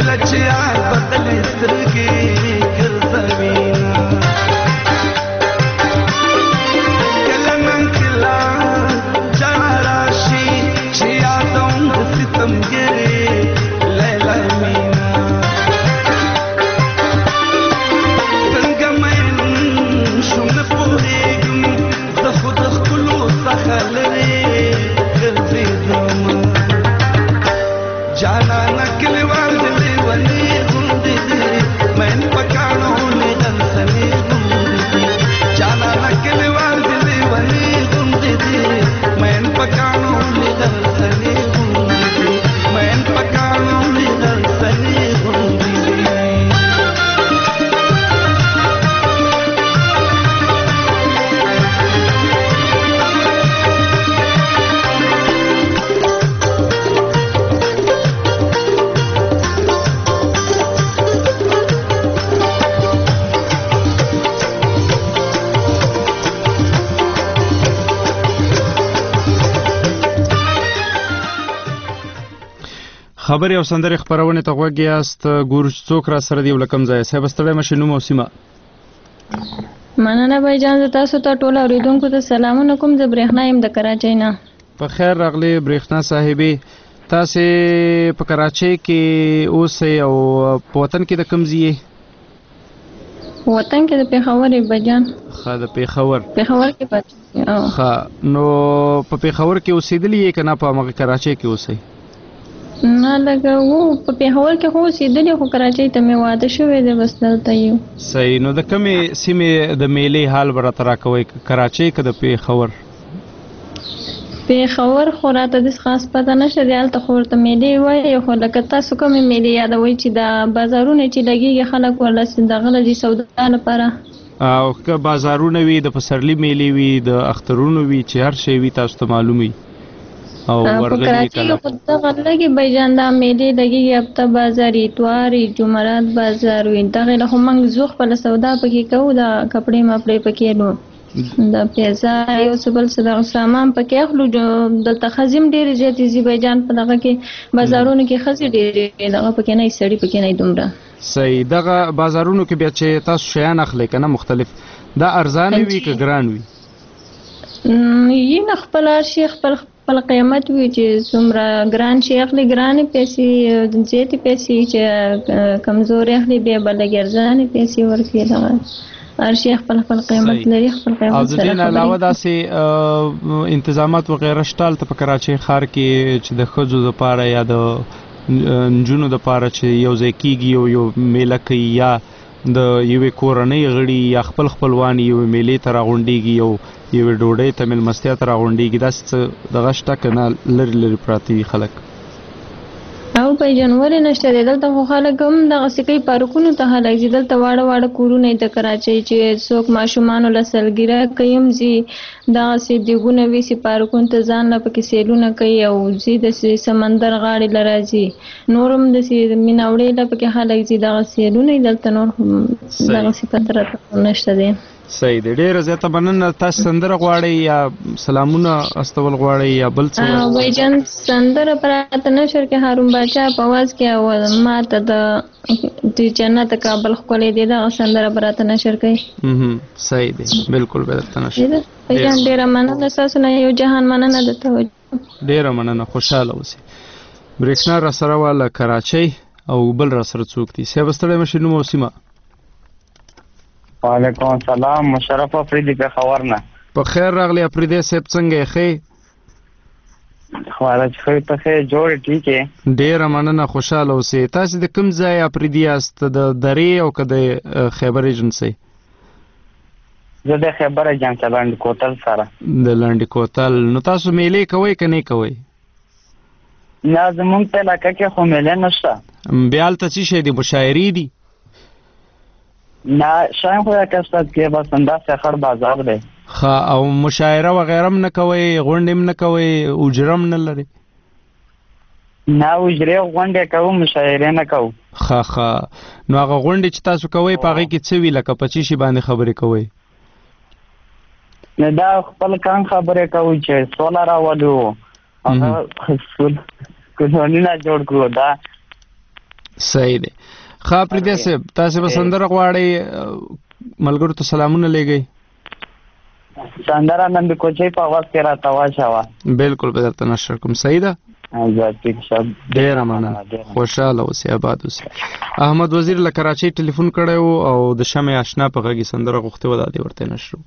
کله چې یاد بدلې سترګې ګرځوینا کله نن کله جانا راشي چې یادوم د ستمګرې لیلا مینا څنګه مین شوم نه پوهېږم زه خو د ښکلو څخه لرې ګرځېدم جانا نکلی واردلی ولی غندی دی من پکانو لیدن سنی غندی دی جانا نکلی واردلی ولی غندی دی من پکانو لیدن سنی غندی دی من پکانو لیدن سنی غندی دی خبرې او سندرې خپرونې ته غوږ یاست. ګورو چې څوک را سره دی او له کوم ځایه. صاحب ستړی مه شئ، نوم او سیمه. مننه بایجان، زه تاسو ته ټولو اورېدونکو ته سلامونه کوم. زه برېښنا یم د کراچۍ نه. په خیر راغلې برېښنا صاحبې. تاسې په کراچۍ کې اوسئ او په وطن کې د کوم ځای یې؟ وطن کې د پېښور یې بایجان. ښه، د پېښور. پېښور کې ښه، نو په پېښور کې اوسېدلي یې که نه په همغه کراچۍ کې اوسئ؟ نه لږه وو په پېښور کې خو اوسېدلي، خو کراچۍ ته مې واده شوی دی، بس دلته یو. صحیح. نو د کومې سیمې د میلې حال به راته راکوئ، کراچۍ که د پېښور؟ پېښور خو راته داسې خاص پته نشته دی، هلته خو ورته میلې وایي. خو لکه تاسو کومې میلې یادوئ چې د بازارونه چې لګېږي خلک ورله دغه له دي سودا لپاره؟ او که بازارونه وي، د پسرلي میلې وي، د اخترونو وي، چې هر شی وي تاسو ته معلوم وي. او په کراچۍ کې خو دغه لږې بایجان دا میلې لګېږي، هفته بازار، اتوار، جمعرات بازار وي. دغې له خو موږ زو خپله سودا پکې کوو، د کپړې مپړې پکې نو د پیزا یو څه بل څه دغه سامان پکې اخلو. دلته ښځې هم ډېرې زیاتې ځي بایجان، په دغه کې بازارونو کې ښځې ډېرې دغه پکې نه وي، سړي پکې نه وي دومره. صحیح. دغه بازارونو کې بیا چې تاسو شیان اخلئ که نه مختلف، دا ارزانه وي که ګران وي؟ یي نه، خپل هر شي خپل قیمت وي، چې څومره ګران شي اخلي ګرانې پیسې، زیاتې پیسې چې کمزورې اخلي بیا به لږې ارزانې پیسې ورکړي. دغه هر شي خپل قیمت لري، خپل قیمت سره. او د دې نه علاوه داسې انتظامات وغیره شته هلته په کراچۍ ښار کې چې د ښځو دپاره یا د نجونو دپاره چې یو ځای کېږي او یو میله کوي، یا د یوې کورنۍ غړي یا خپل خپلوان یوې میلې ته راغونډېږي، یوې ډوډۍ ته میلمستیا ته راغونډېږي، داسې څه دغه شته که نه لرې لرې پراته وي خلک؟ او بایجان ولې نشته دی، دلته خو خلک هم دغسې کوي، پارکونو ته خلک ځي. دلته واړه واړه کورونه د کراچۍ چې څوک ماشومانو له سلګیره کوي هم ځي، دغسې دیګونه ویسي پارکونو ته ځان له پکې سیلونه کوي او ځي داسې سمندر غاړې له راځي. نور هم داسې میناوړې له پکې خلک ځي، دغه سیلونه دلته نور دغسې پته راته نشته دی. صحیح دی. ډېره زیاته مننه. تاسو سندره غواړئ یا سلامونه استول غواړئ یا بل څه؟ بایجان سندره پراته نشر کې هارون باچا په اواز کې او ما ته د جنت کابل ښکلی دی، دغه سندره پراته نشر کوي. صحیح دی، بالکل به درته نشر. بایجان ډېره مننه ستاسو نه، یو جهان مننه د توجه. ډېره مننه، خوشحاله اوسئ. برېښنا را سره وه له کراچۍ او بل را سره څوک دي؟ صاحب ستړی مه شئ، نوم او سیمه. وعلیکم السلام، مشرف افریدي پېښور نه. په خیر راغلی افریدی صاحب، څنګه یې؟ ښې؟ خواله چې ښې په ښې جوړې ټیک یې. ډېره مننه، خوشحاله اوسئ. تاسې د کوم ځای افریدي یاست، د درې او که د خیبر ایجنسۍ؟ زه د خیبر ایجنسۍ لنډ کوتل سره. د لنډ کوتل. نو تاسو میلې کوئ که نه کوئ؟ نه، زمونږ په علاقه کې خو میلې نشته. بیا هلته څه شی دي، مشاعرې دي؟ نه، شاید خو کستاد کې بس همداسې خړ بازار دی. ښه، او مشاعره وغیره هم نه کوئ، غونډې هم نه کوئ، اجره هم نه لرئ؟ نه، اجرې غونډې کوو، مشاعرې نه کوو. ښه ښه. نو هغه غونډې چې تاسو کوئ په هغې کې څه وي، لکه په څه شي باندې خبرې کوئ؟ نه، دا خپل کان خبرې کوو چې سوله راولو، هغه قانونونه جوړ کړو. دا صحیح دی. ښه پریدي صاحب تاسو به سندره غواړئ ملګرو ته سلامونه لېږئ. سندره نن د کوچۍ په آواز کې راته واچوه. بالکل به درته نشر کوم. صحیح ده. ډېره مننه. خوشحاله اوسئ آباد اوسئ. احمد وزیر له کراچۍ ټلیفون کړی و او د شمع اشنا په غږ سندره غوښتې وه دا دې ورته نشر.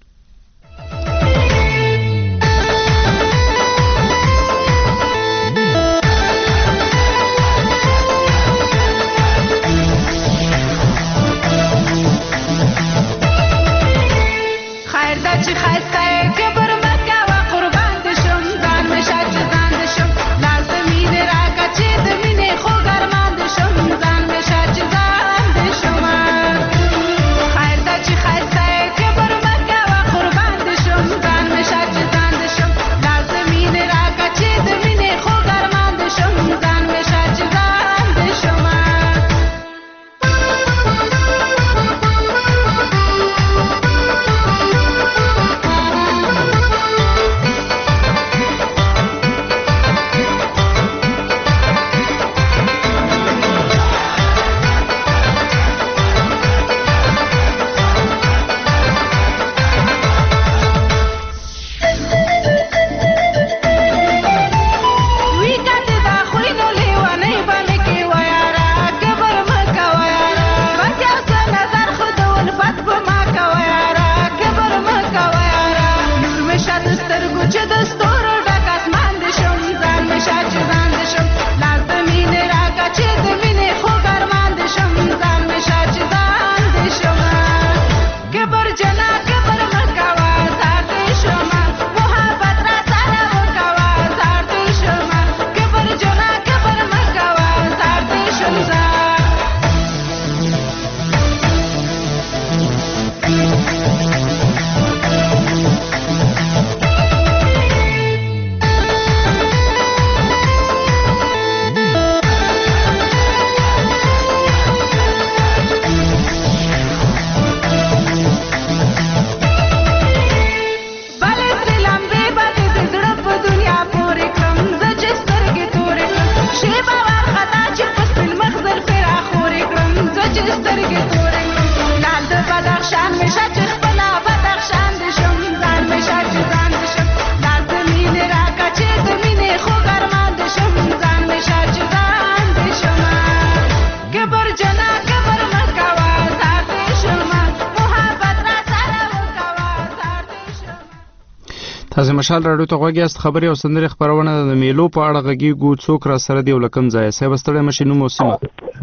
تاسو مشال راډیو ته غوږی است. خبري او سندري خبرونه د میلو په اړه غږیږو. څوک را سره دی او لکم ځای صاحب ستړی مشي نو موسمه.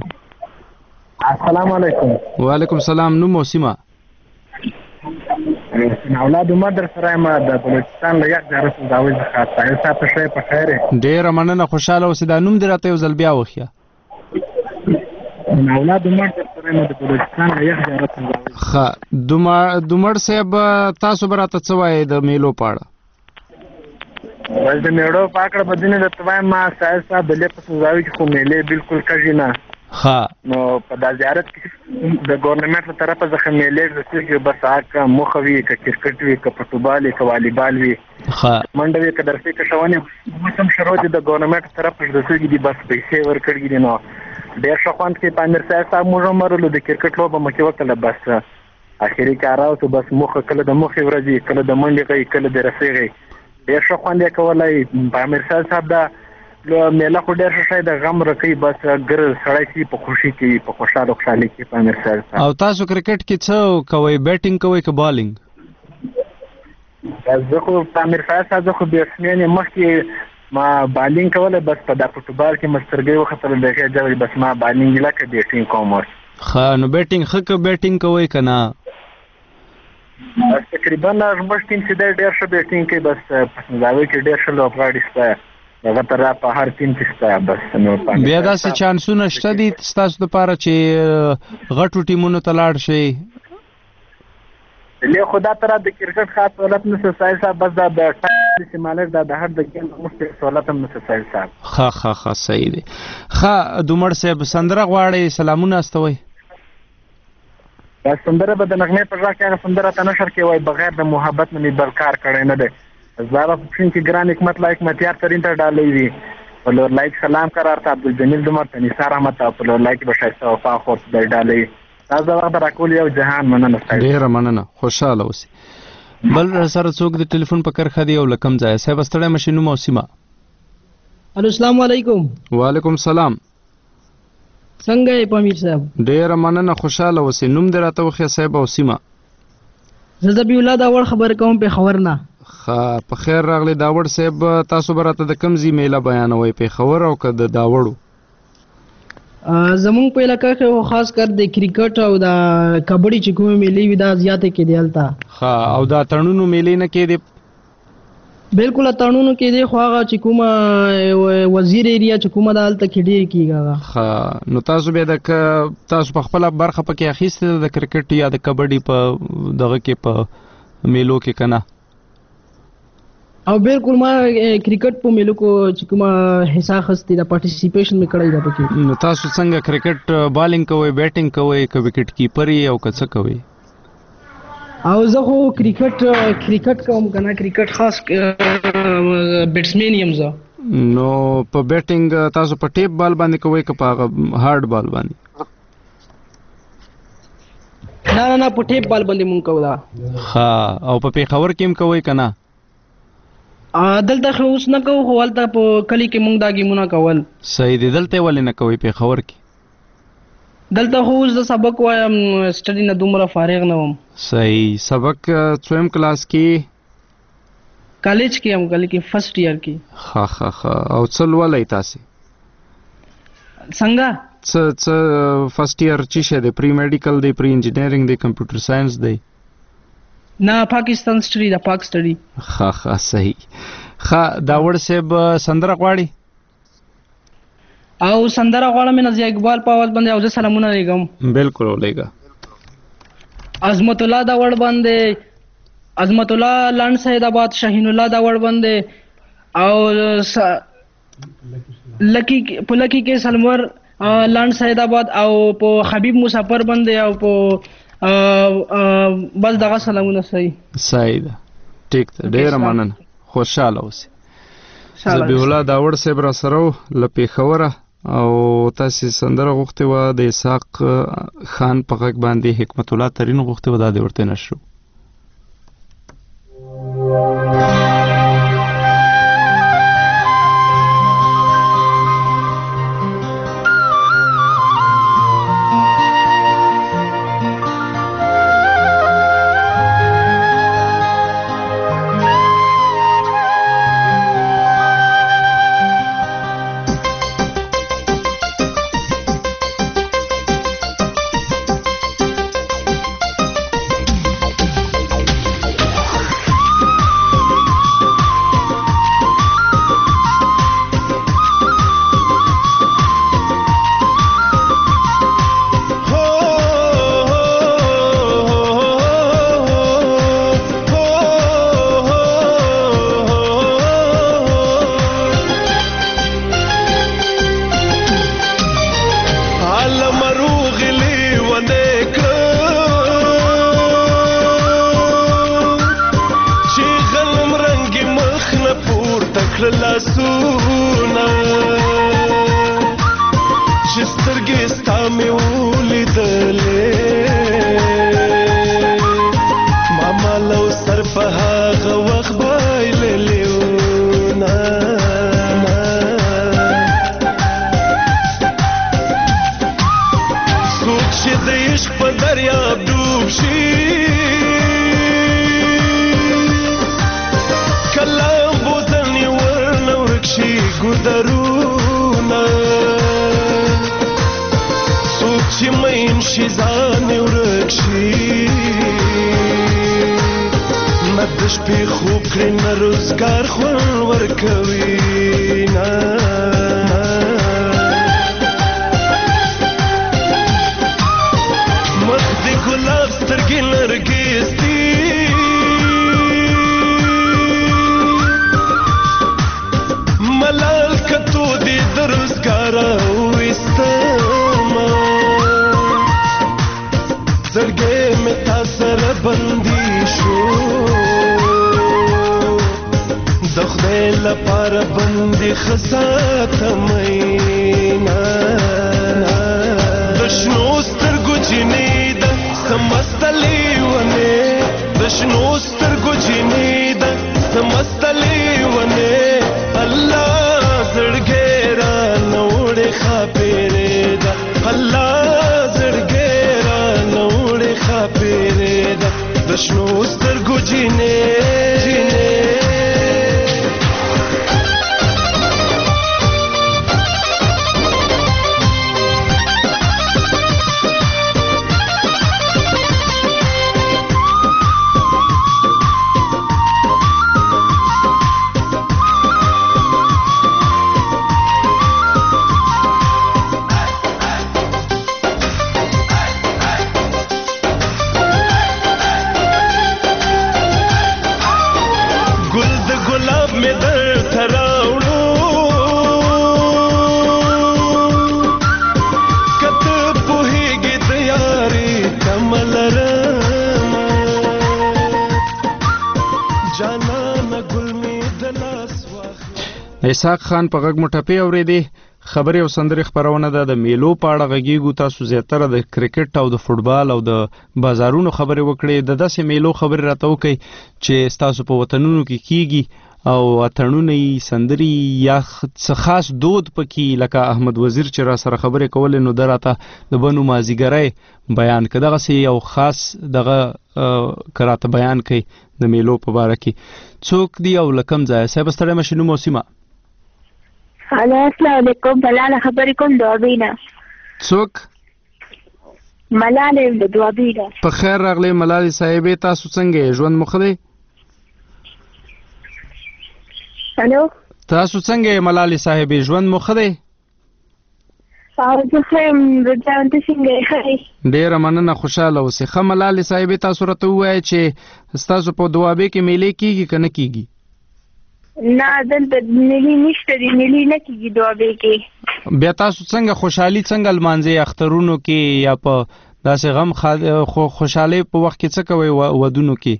السلام علیکم. وعلیکم السلام. نو موسمه اولاد عمر در سره ما د بلوچستان له یخ جارس داوي ځخه تاسو په شی په خیره. ډیر مننه. خوشاله اوسئ. دا نوم دراته یو ځل بیا وخیا. اولاد عمر در سره ما د بلوچستان له یخ جارس داوي. ښه دومر صاحب تاسو براته څه وایي د میلو په اړه؟ بس د میړو پاکړه بدینه د توای ما سایل صاحب د لپس زاوی کې خو میلې بالکل کژی نه. ها نو په د زیارت کې د ګورنمنت له طرفه ځکه میلې د چې بس هغه مخوي ک کرکټ وی ک فوټبال ک والیبال وی ها منډه وی ک درسي ک شونه مسم شروع دي د ګورنمنت طرفه د څه دي بس پیسې ورکړي دي. نو ډېر شخوند کې پاندر صاحب موږ مرلو د کرکټ لوبه مکه وکړه بس اخیری کاراو ته بس مخ کله د مخ ورځي کله د منډه کوي کله د رسېږي ډېر ښه خوند یې کولای. پامیر صاحب دا میله خو ډېر ښه شی د غم رکوي بس ګر سړی شي په خوشي کې په خوشحاله خوشحالي کې پامیر صاحب. او تاسو کرکټ کې څه کوئ؟ بیټینګ کوئ که بالینګ؟ زه خو پامیر صاحب زه خو بیټسمین یم. مخکې ما بالینګ کوله بس په دا فوټبال کې مسترګۍ وختل د ښه جوړ بس ما بالینګ لکه بیټینګ کوم. ښه نو بیټینګ ښه که بیټینګ کوئ که نه؟ بس تقریبا زموږ ټیم چې دی ډېر ښه بیټینګ کوي. بس په زاویه کې ډېر ښه لوبغاړي شته هغه ته په هر ټیم کې شته. بس نو بیا داسې چانسونه شته دي ستاسو دپاره چې غټو ټیمونو ته لاړ شئ؟ له خدا تر د کرکټ خاص سہولت نشته سایل صاحب. بس دا د ټایم مالک دا د هر د ګیم مست سہولت هم نشته سایل صاحب. ښه صحیح دی. ښه دومر صاحب سندره غواړئ سلامونه استوئ. دا سندره به د نغمې پر ځای کې هغه سندره ته نشر کې وای بغیر د محبت نه بل کار کړی نه دی. زړه په پښین کې ګران حکمت لایق متیار ترین ته ډالې وي په لور لایک سلام قرار ته عبدالجمیل دمر ته نثار احمد ته په لور لایک به شایسته وفا خورت د ډالۍ تاسو د وخت راکول یو جهان مننه ډیره مننه خوشاله اوسئ بل سره څوک د ټلیفون په کرخه دی او لکم ځای صاحب ستړی مشینو موسیما السلام علیکم وعلیکم السلام څنګه یې پامیر صاحب ډیره مننه خوشاله اوسئ نوم دې راته وخی صاحب او سیما زه د بیولا دا وړ خبر کوم په خبر نه په خیر راغلی داوړ صاحب تاسو براته د کم زی میله بیانوي په خبر او که د داوړو زمونږ په علاقه کې خاص کر د کرکټ او د کبډي چې کومه میلې وي دا زیاته کې دی هلته او دا تړونونو میلې نه کې دی بالکل تړونونو کې دی خو هغه چې کومه وزیر ایریا چې کومه د هلته کې ډېر کېږي نو تاسو بیا تاسو په خپله برخه پکې اخیستې د کرکټ یا د کبډي په دغه کې په میلو کې که نه او بالکل ما کرکټ په میلو کو چې کومه حصہ اخیستې ده پارټیسیپیشن مې کړی ده پکې نو تاسو څنګه کرکټ بالینګ کوئ بیټینګ کوئ که وکټ کیپر یې او که څه کوئ او زه خو کرکټ کوم که نه کرکټ خاص بیټسمین یم زه نو په بیټینګ تاسو په ټیپ بال باندې کوئ که په هغه هارډ بال باندې نه په ټیپ بال باندې مونږ کوو دا او په پېښور کې هم کوئ که نه دلته خو اوس نه کوو خو هلته په کلي کې مونږ دا ګیمونه کول صحیح دی دلته یې ولې نه کوئ پېښور کې دلته خو اوس زه سبق وایم سټډي نه دومره فارغ نه وم صحیح سبق څویم کلاس کې کالج کې هم کالج کې فرست ایئر کې او څه لولئ تاسې څنګه څه فرست ایئر څه شی دی پری میډیکل دی پری انجینیرینګ دی کمپیوټر ساینس دی نه پاکستان سټډي دا پاک سټډي صحیح داوړ صاحب سندره غواړي او سندره غواړم نازیه اقبال په اواز باندې او زه سلامونه لېږم بالکل ولېږه عظمت الله داوړ باندې عظمت الله لاند سید آباد شاهین الله داوړ باندې او لکی کې سلمور لاند سید آباد او په حبیب مسافر باندې او په بس دغه سلامونه صحیح ده ټیک ده ډیره مننه خوشاله اوسئ ذبیح الله داوړ صاحب را سره و له پېښوره او تاسې سندره غوښتې وه د اسحاق خان په غږ باندې حکمت الله ترین غوښتې وه دا دې ورته نشو لپاره بندي خساتمینا د شنو سترګو جینې د سمستلې ونه د شنو سترګو جینې د سمستلې ونه الله زړګې را نوړې خاپېرې ده الله زړګې را نوړې خاپېرې ده د شنو سترګو جینې اسحاق خان په غږ مټپې اورېدې. خبرې او سندرې خپرونه ده د میلو په اړه غږیږو. تاسو زیاتره د کرکټ او د فوټبال او د بازارونو خبرې وکړئ. د داسې میلو خبرې راته وکړئ چې ستاسو په وطنونو کې کیږي او اتڼونه یې سندرې یا څه خاص دود پکې لکه احمد وزیر چې را سره خبرې کولې نو ده راته د بنو مازیګری بیان کړه. دغسې یو خاص دغه که راته بیان کوي د میلو په باره کې څوک دی او له کوم ځایه؟ صاحب ستړی مه شې، نوم او سیمه. الو السلام علیکم. ملاله خبرې کوم دوابۍ نه. څوک؟ ملاله د دوابۍ نه. په خیر راغلی ملالې صاحبې، تاسو څنګه یې؟ ژوند مو ښه دی؟ الو تاسو څنګه یې ملالې صاحبې؟ ژوند مو ښه دی؟ زه ښه یم رضوان، ته څنګه یې؟ ښه دی. ډېره مننه، خوشحاله اوسئ. ښه ملالې صاحبې، تاسو راته ووایئ چې ستاسو په دوابۍ کې میلې کېږي که نه کېږي؟ نه دلته ملي نشته دی، ملي نه کېږي دوابۍ کې. بیا تاسو څنګه خوشحالي څنګه لمانځئ اخترونو کې یا په داسې غم خوشحالۍ په وخت کې څه کوئ ودونو کې؟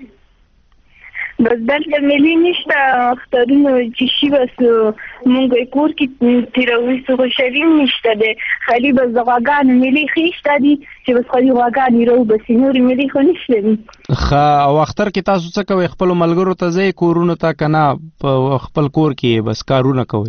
بس دلته ملي نشته اخترونو چې شي بس مونږ کور کې تېروي، څه خوشحالي نشته دی. خالي بس د غواګانو ملي ښې شته دي چې بس خالي غواګانې رو بس نورې ملي خو نشته دي. ښه، او اختر کې تاسو څه کوئ؟ خپلو ملګرو ته ځئ کورونو ته که نه په خپل کور کې بس کارونه کوئ؟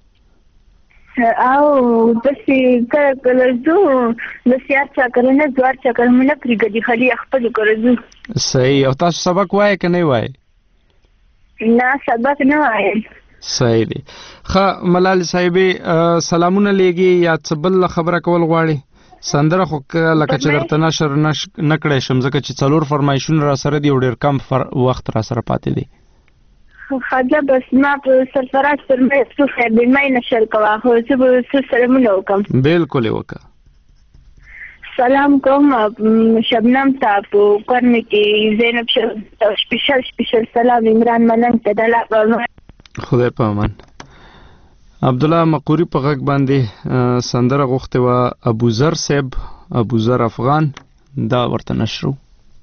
او داسې کله کله ځو، داسې هر چا کله نه ځو، هر چا کله مو نه پرېږدي، خالي خپلو کره ځو. صحیح. او تاسو سبق وایئ که نه وایئ؟ نه سبق نه وایم. صحیح دی. ښه ملالې صاحبې، سلامونه لیږي یا څه بل خبره کول غواړې؟ سندره خو لکه چې درته نشر نه کړی شم ځکه چې 4 فرمایشونه را سره دي او ډېر کم وخت را سره پاتې دی. خدا بس ما په سرفراز فرمایش څو خیربینمای نشر کوه، خو زه به څه سلامونه وکړم. بلکل یې وکړه. سلام کوم شبنم ته په کورنۍ کې، زینب سپیشل سلام عمران ملنګ ته د الله په امان. خدای په امان. عبدالله مقوري په غږ باندې سندره غوښتې وه ابوذر صاحب، ابوذر افغان، دا ورته نشرو.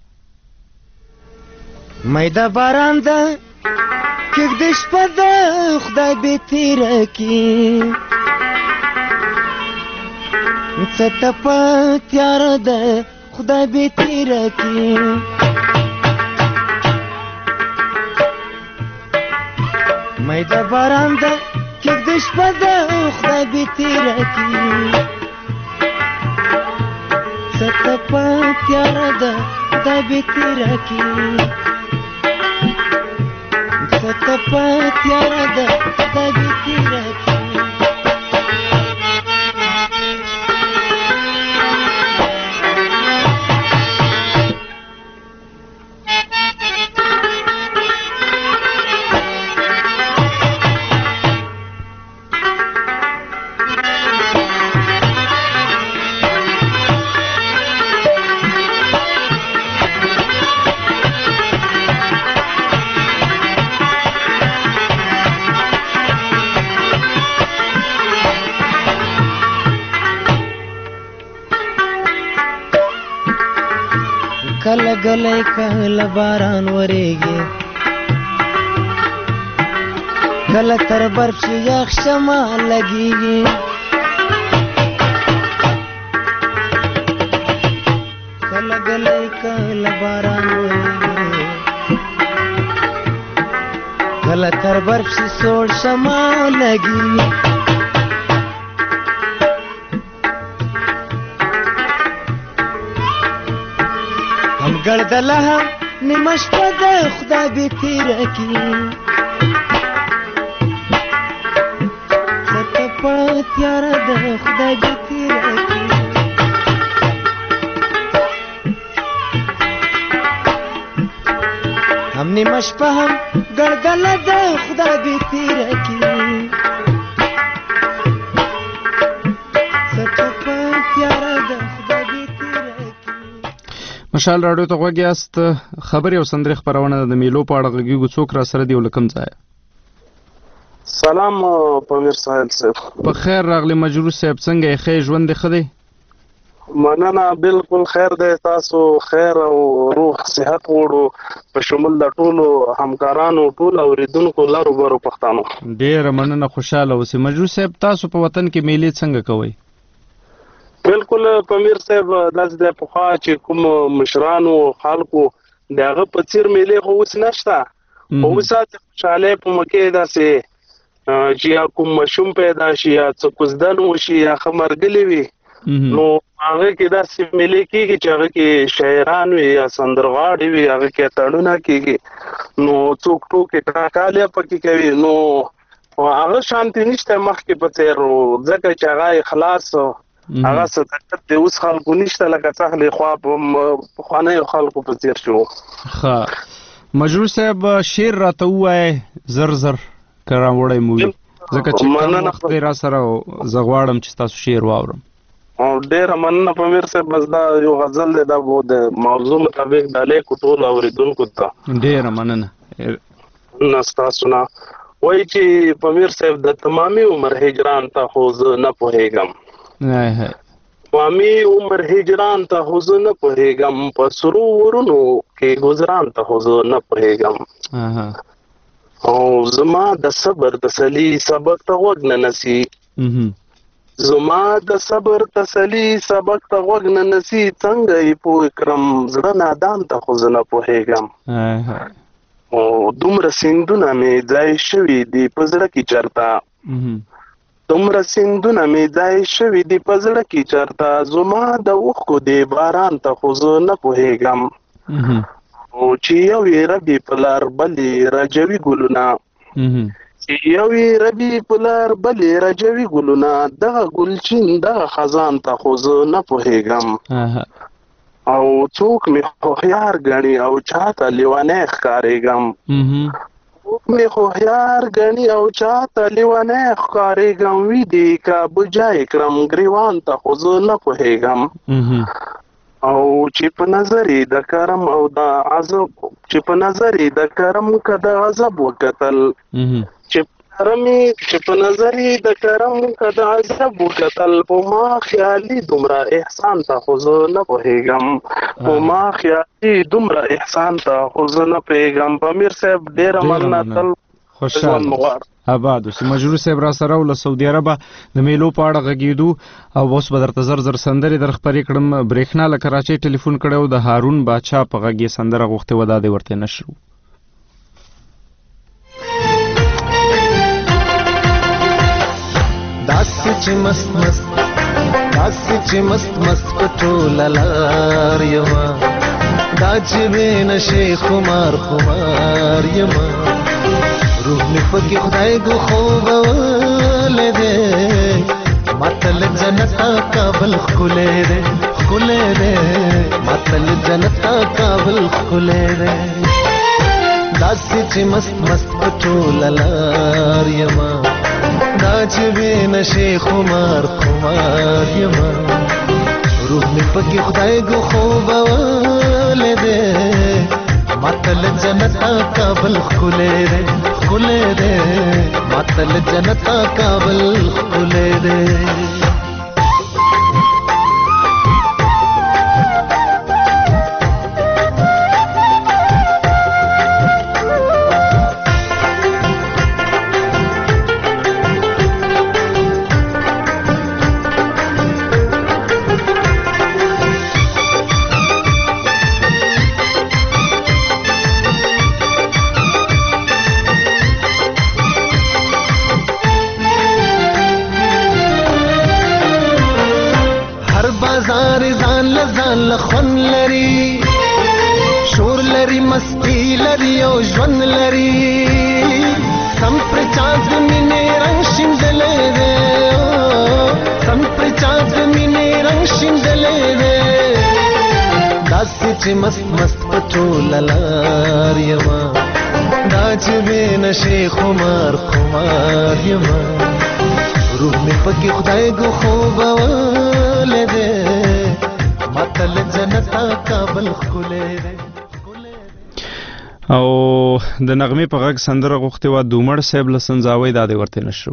میده باران ده کږده شپه ده خدای بې تېره کړي، څه تپه تیاره ده خدای بې تېره کړي. میده باران ده کږده شپه ده خدای بې تېره کړي، څه تپه تیاره ده خدای بې تېره کړي، څه تپه تیاره ده خدای بې تېره کړي. کله گلی کله باران وریږي، کله تر برف چې یخ شمع لګیږي کله ګلۍ کله باران وریږي کله تر برف چې سوړ شمع لګیږي هم ګړدله هم نیمه شپه ده خدای بې تېره کړي په تیاره ده خدای دې تېره کړي هم نیمه شپه هم ګړدله ده خدای دې تېره کړي څه په تیاره ده خدای دې تېره کړي. مشال راډیو ته غوږ یاست. خبرې او سندرې خپرونه د میلو په اړه غږیږو. څوک را سره دی او له کوم ځایه؟ سلام پامیر ساحل صاحب. په خیر راغلی مجروح صاحب. څنګه یې ښه ژوند دې ښه دی؟ مننه بالکل خیر دی. تاسو خیر او روح صحت غواړو په شمول د ټولو همکارانو ټول اوریدونکو لارو برو پښتانو. ډېره مننه خوشحاله اوسئ. مجروح صاحب تاسو په وطن کې میلې څنګه کوئ؟ بالکل پامیر صاحب داسې د پخوا چې کوم مشرانو خلکو د هغه په څیر میلې خو اوس نشته. اوس خوشحالۍ په مکې داسې چې یا کوم ماشوم پیدا شي یا څه کوزدن وشي یا ښه مرګلې وي نو هغه کې داسې میلې کېږي چې هغه کې شاعران وي یا سندرغاړي وي هغه کې اتڼونه کېږي نو څوک ټوکې ټاکالې پکې کوي نو هغه شانتي نشته مخکې په څېر ځکه چې هغه خلاص هغه صداقت د اوس خلکو نشته لکه څخلې خوا پخوانیو خلکو په څېر شو. ښه مجروح صاحب شعر راته ووایه زر زر که راوړی مو وي ځکه چې کم وخت دی را سره زه غواړم چې ستاسو شعر واورم. ډېره مننه پامیر صاحب. بس دا یو غزل دی دا به د موضوع مطابق ډالۍ کو ټولو اورېدونکو ته. ډېره مننه. نه ستاسو نه. وایي چې پامیر صاحب د تمامي عمر هجران ته خو زه نه پوهېږم تمامي عمر هجران ته خو زه نه پوهېږم په سرو ورونو کې ګزران ته خو زه نه پوهېږم او زما د صبر تسلي سبق ته غوږ نه نسي زما د صبر تسلي سبق ته غوږ نه نسي څنګه یې پوه کړم زړه نادان ته خو زه نه پوهېږم او دومره سیندونه مې ځای شوي دي په زړه کې چرته دومره سیندونه مې ځای شوي دي په زړه کې چرته زما د اوښکو د باران ته خو زه نه پوهېږم او چې یو یې ربي په لار بلې رجوي ګلونه چې یو یې ربي په لار بلې رجوي ګلونه دغه ګلچین دغه خزان ته خو زه نه پوهېږم او څوک مې هوښیار ګڼي او چاته لیونی ښکارېږم څوک مې هوښیار ګڼي او چاته لیونی ښکارېږم وي دې که بجای کړم ګریوان ته خو زه نه پوهېږم او چې په نظر یې د کرم او د عذاب چې په نظر یې د کرم که د عذاب وکتل چې په نظر یې د کرم که د عذاب وکتل په ما خیالي دومره احسان ته خو زه نه پوهېږم په ما خیالي دومره احسان ته خو زه نه پوهېږم. پامیر صاحب ډېره مننه تل خوشحاله آباد اوسئ. مجروح صاحب را سره و له سعودي عربه د میلو په اړه غږېدو او اوس به درته زر زر سندرې در خپرې کړم. برېښنا له کراچۍ ټلیفون کړی و د هارون باچا په غږ یې سندره غوښتې وه دا دې ورته نشر و. داسې چې مست مست داسې چې مست مست په ټوله لار یمه دا چې بې نشې خمار خمار یمه روح مې پکې خدای ګو خوبولی دی ماته له جنته کابل ښکلی دی ښکلی دی ماته له جنته کابل ښکلی دی داسې چې مست مست په ټوله لار یمه دا چې بې نشې خمار خمار یمه روح مې پکې خدای ګو خوبولی دی ماته له جنته کابل ښکلی دی ښکلی دی ماته له جنته کابل ښکلی دی. سهار ځان له خون لري شور لري مستی لري او ژوند لري سم پر چاز مینې رنگ شیندلې ده سم پر چاز مینې رنگ شیندلې ده داسې چې مست پټول لار یما دا چې به نشي خمار یما روح می پکې خدای کو خوب ولده متل جنتا کابل خله او د نغمې په غږ سندره غوښتې وه دومړ صاحب له سنځاوۍ دا دې ورته نشرو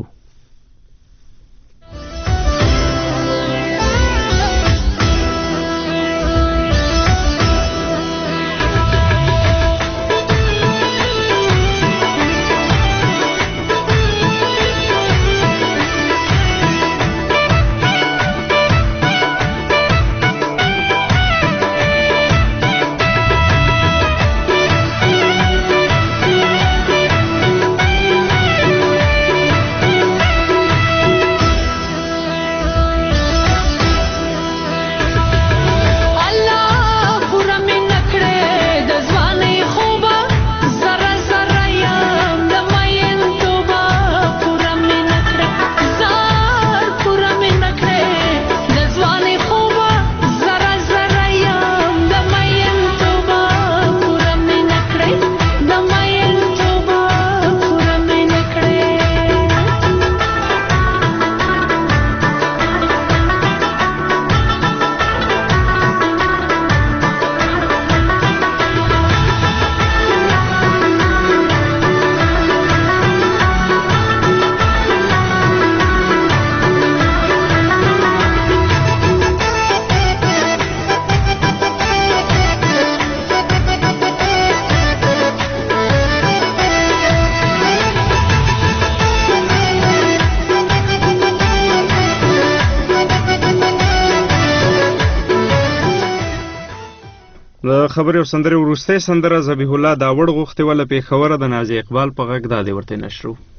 خبرې او سندرې وروستۍ سندره ذبیح الله داوړ غوښتې وه له پېښوره د نازي اقبال په غږ دا دې ورته نشرو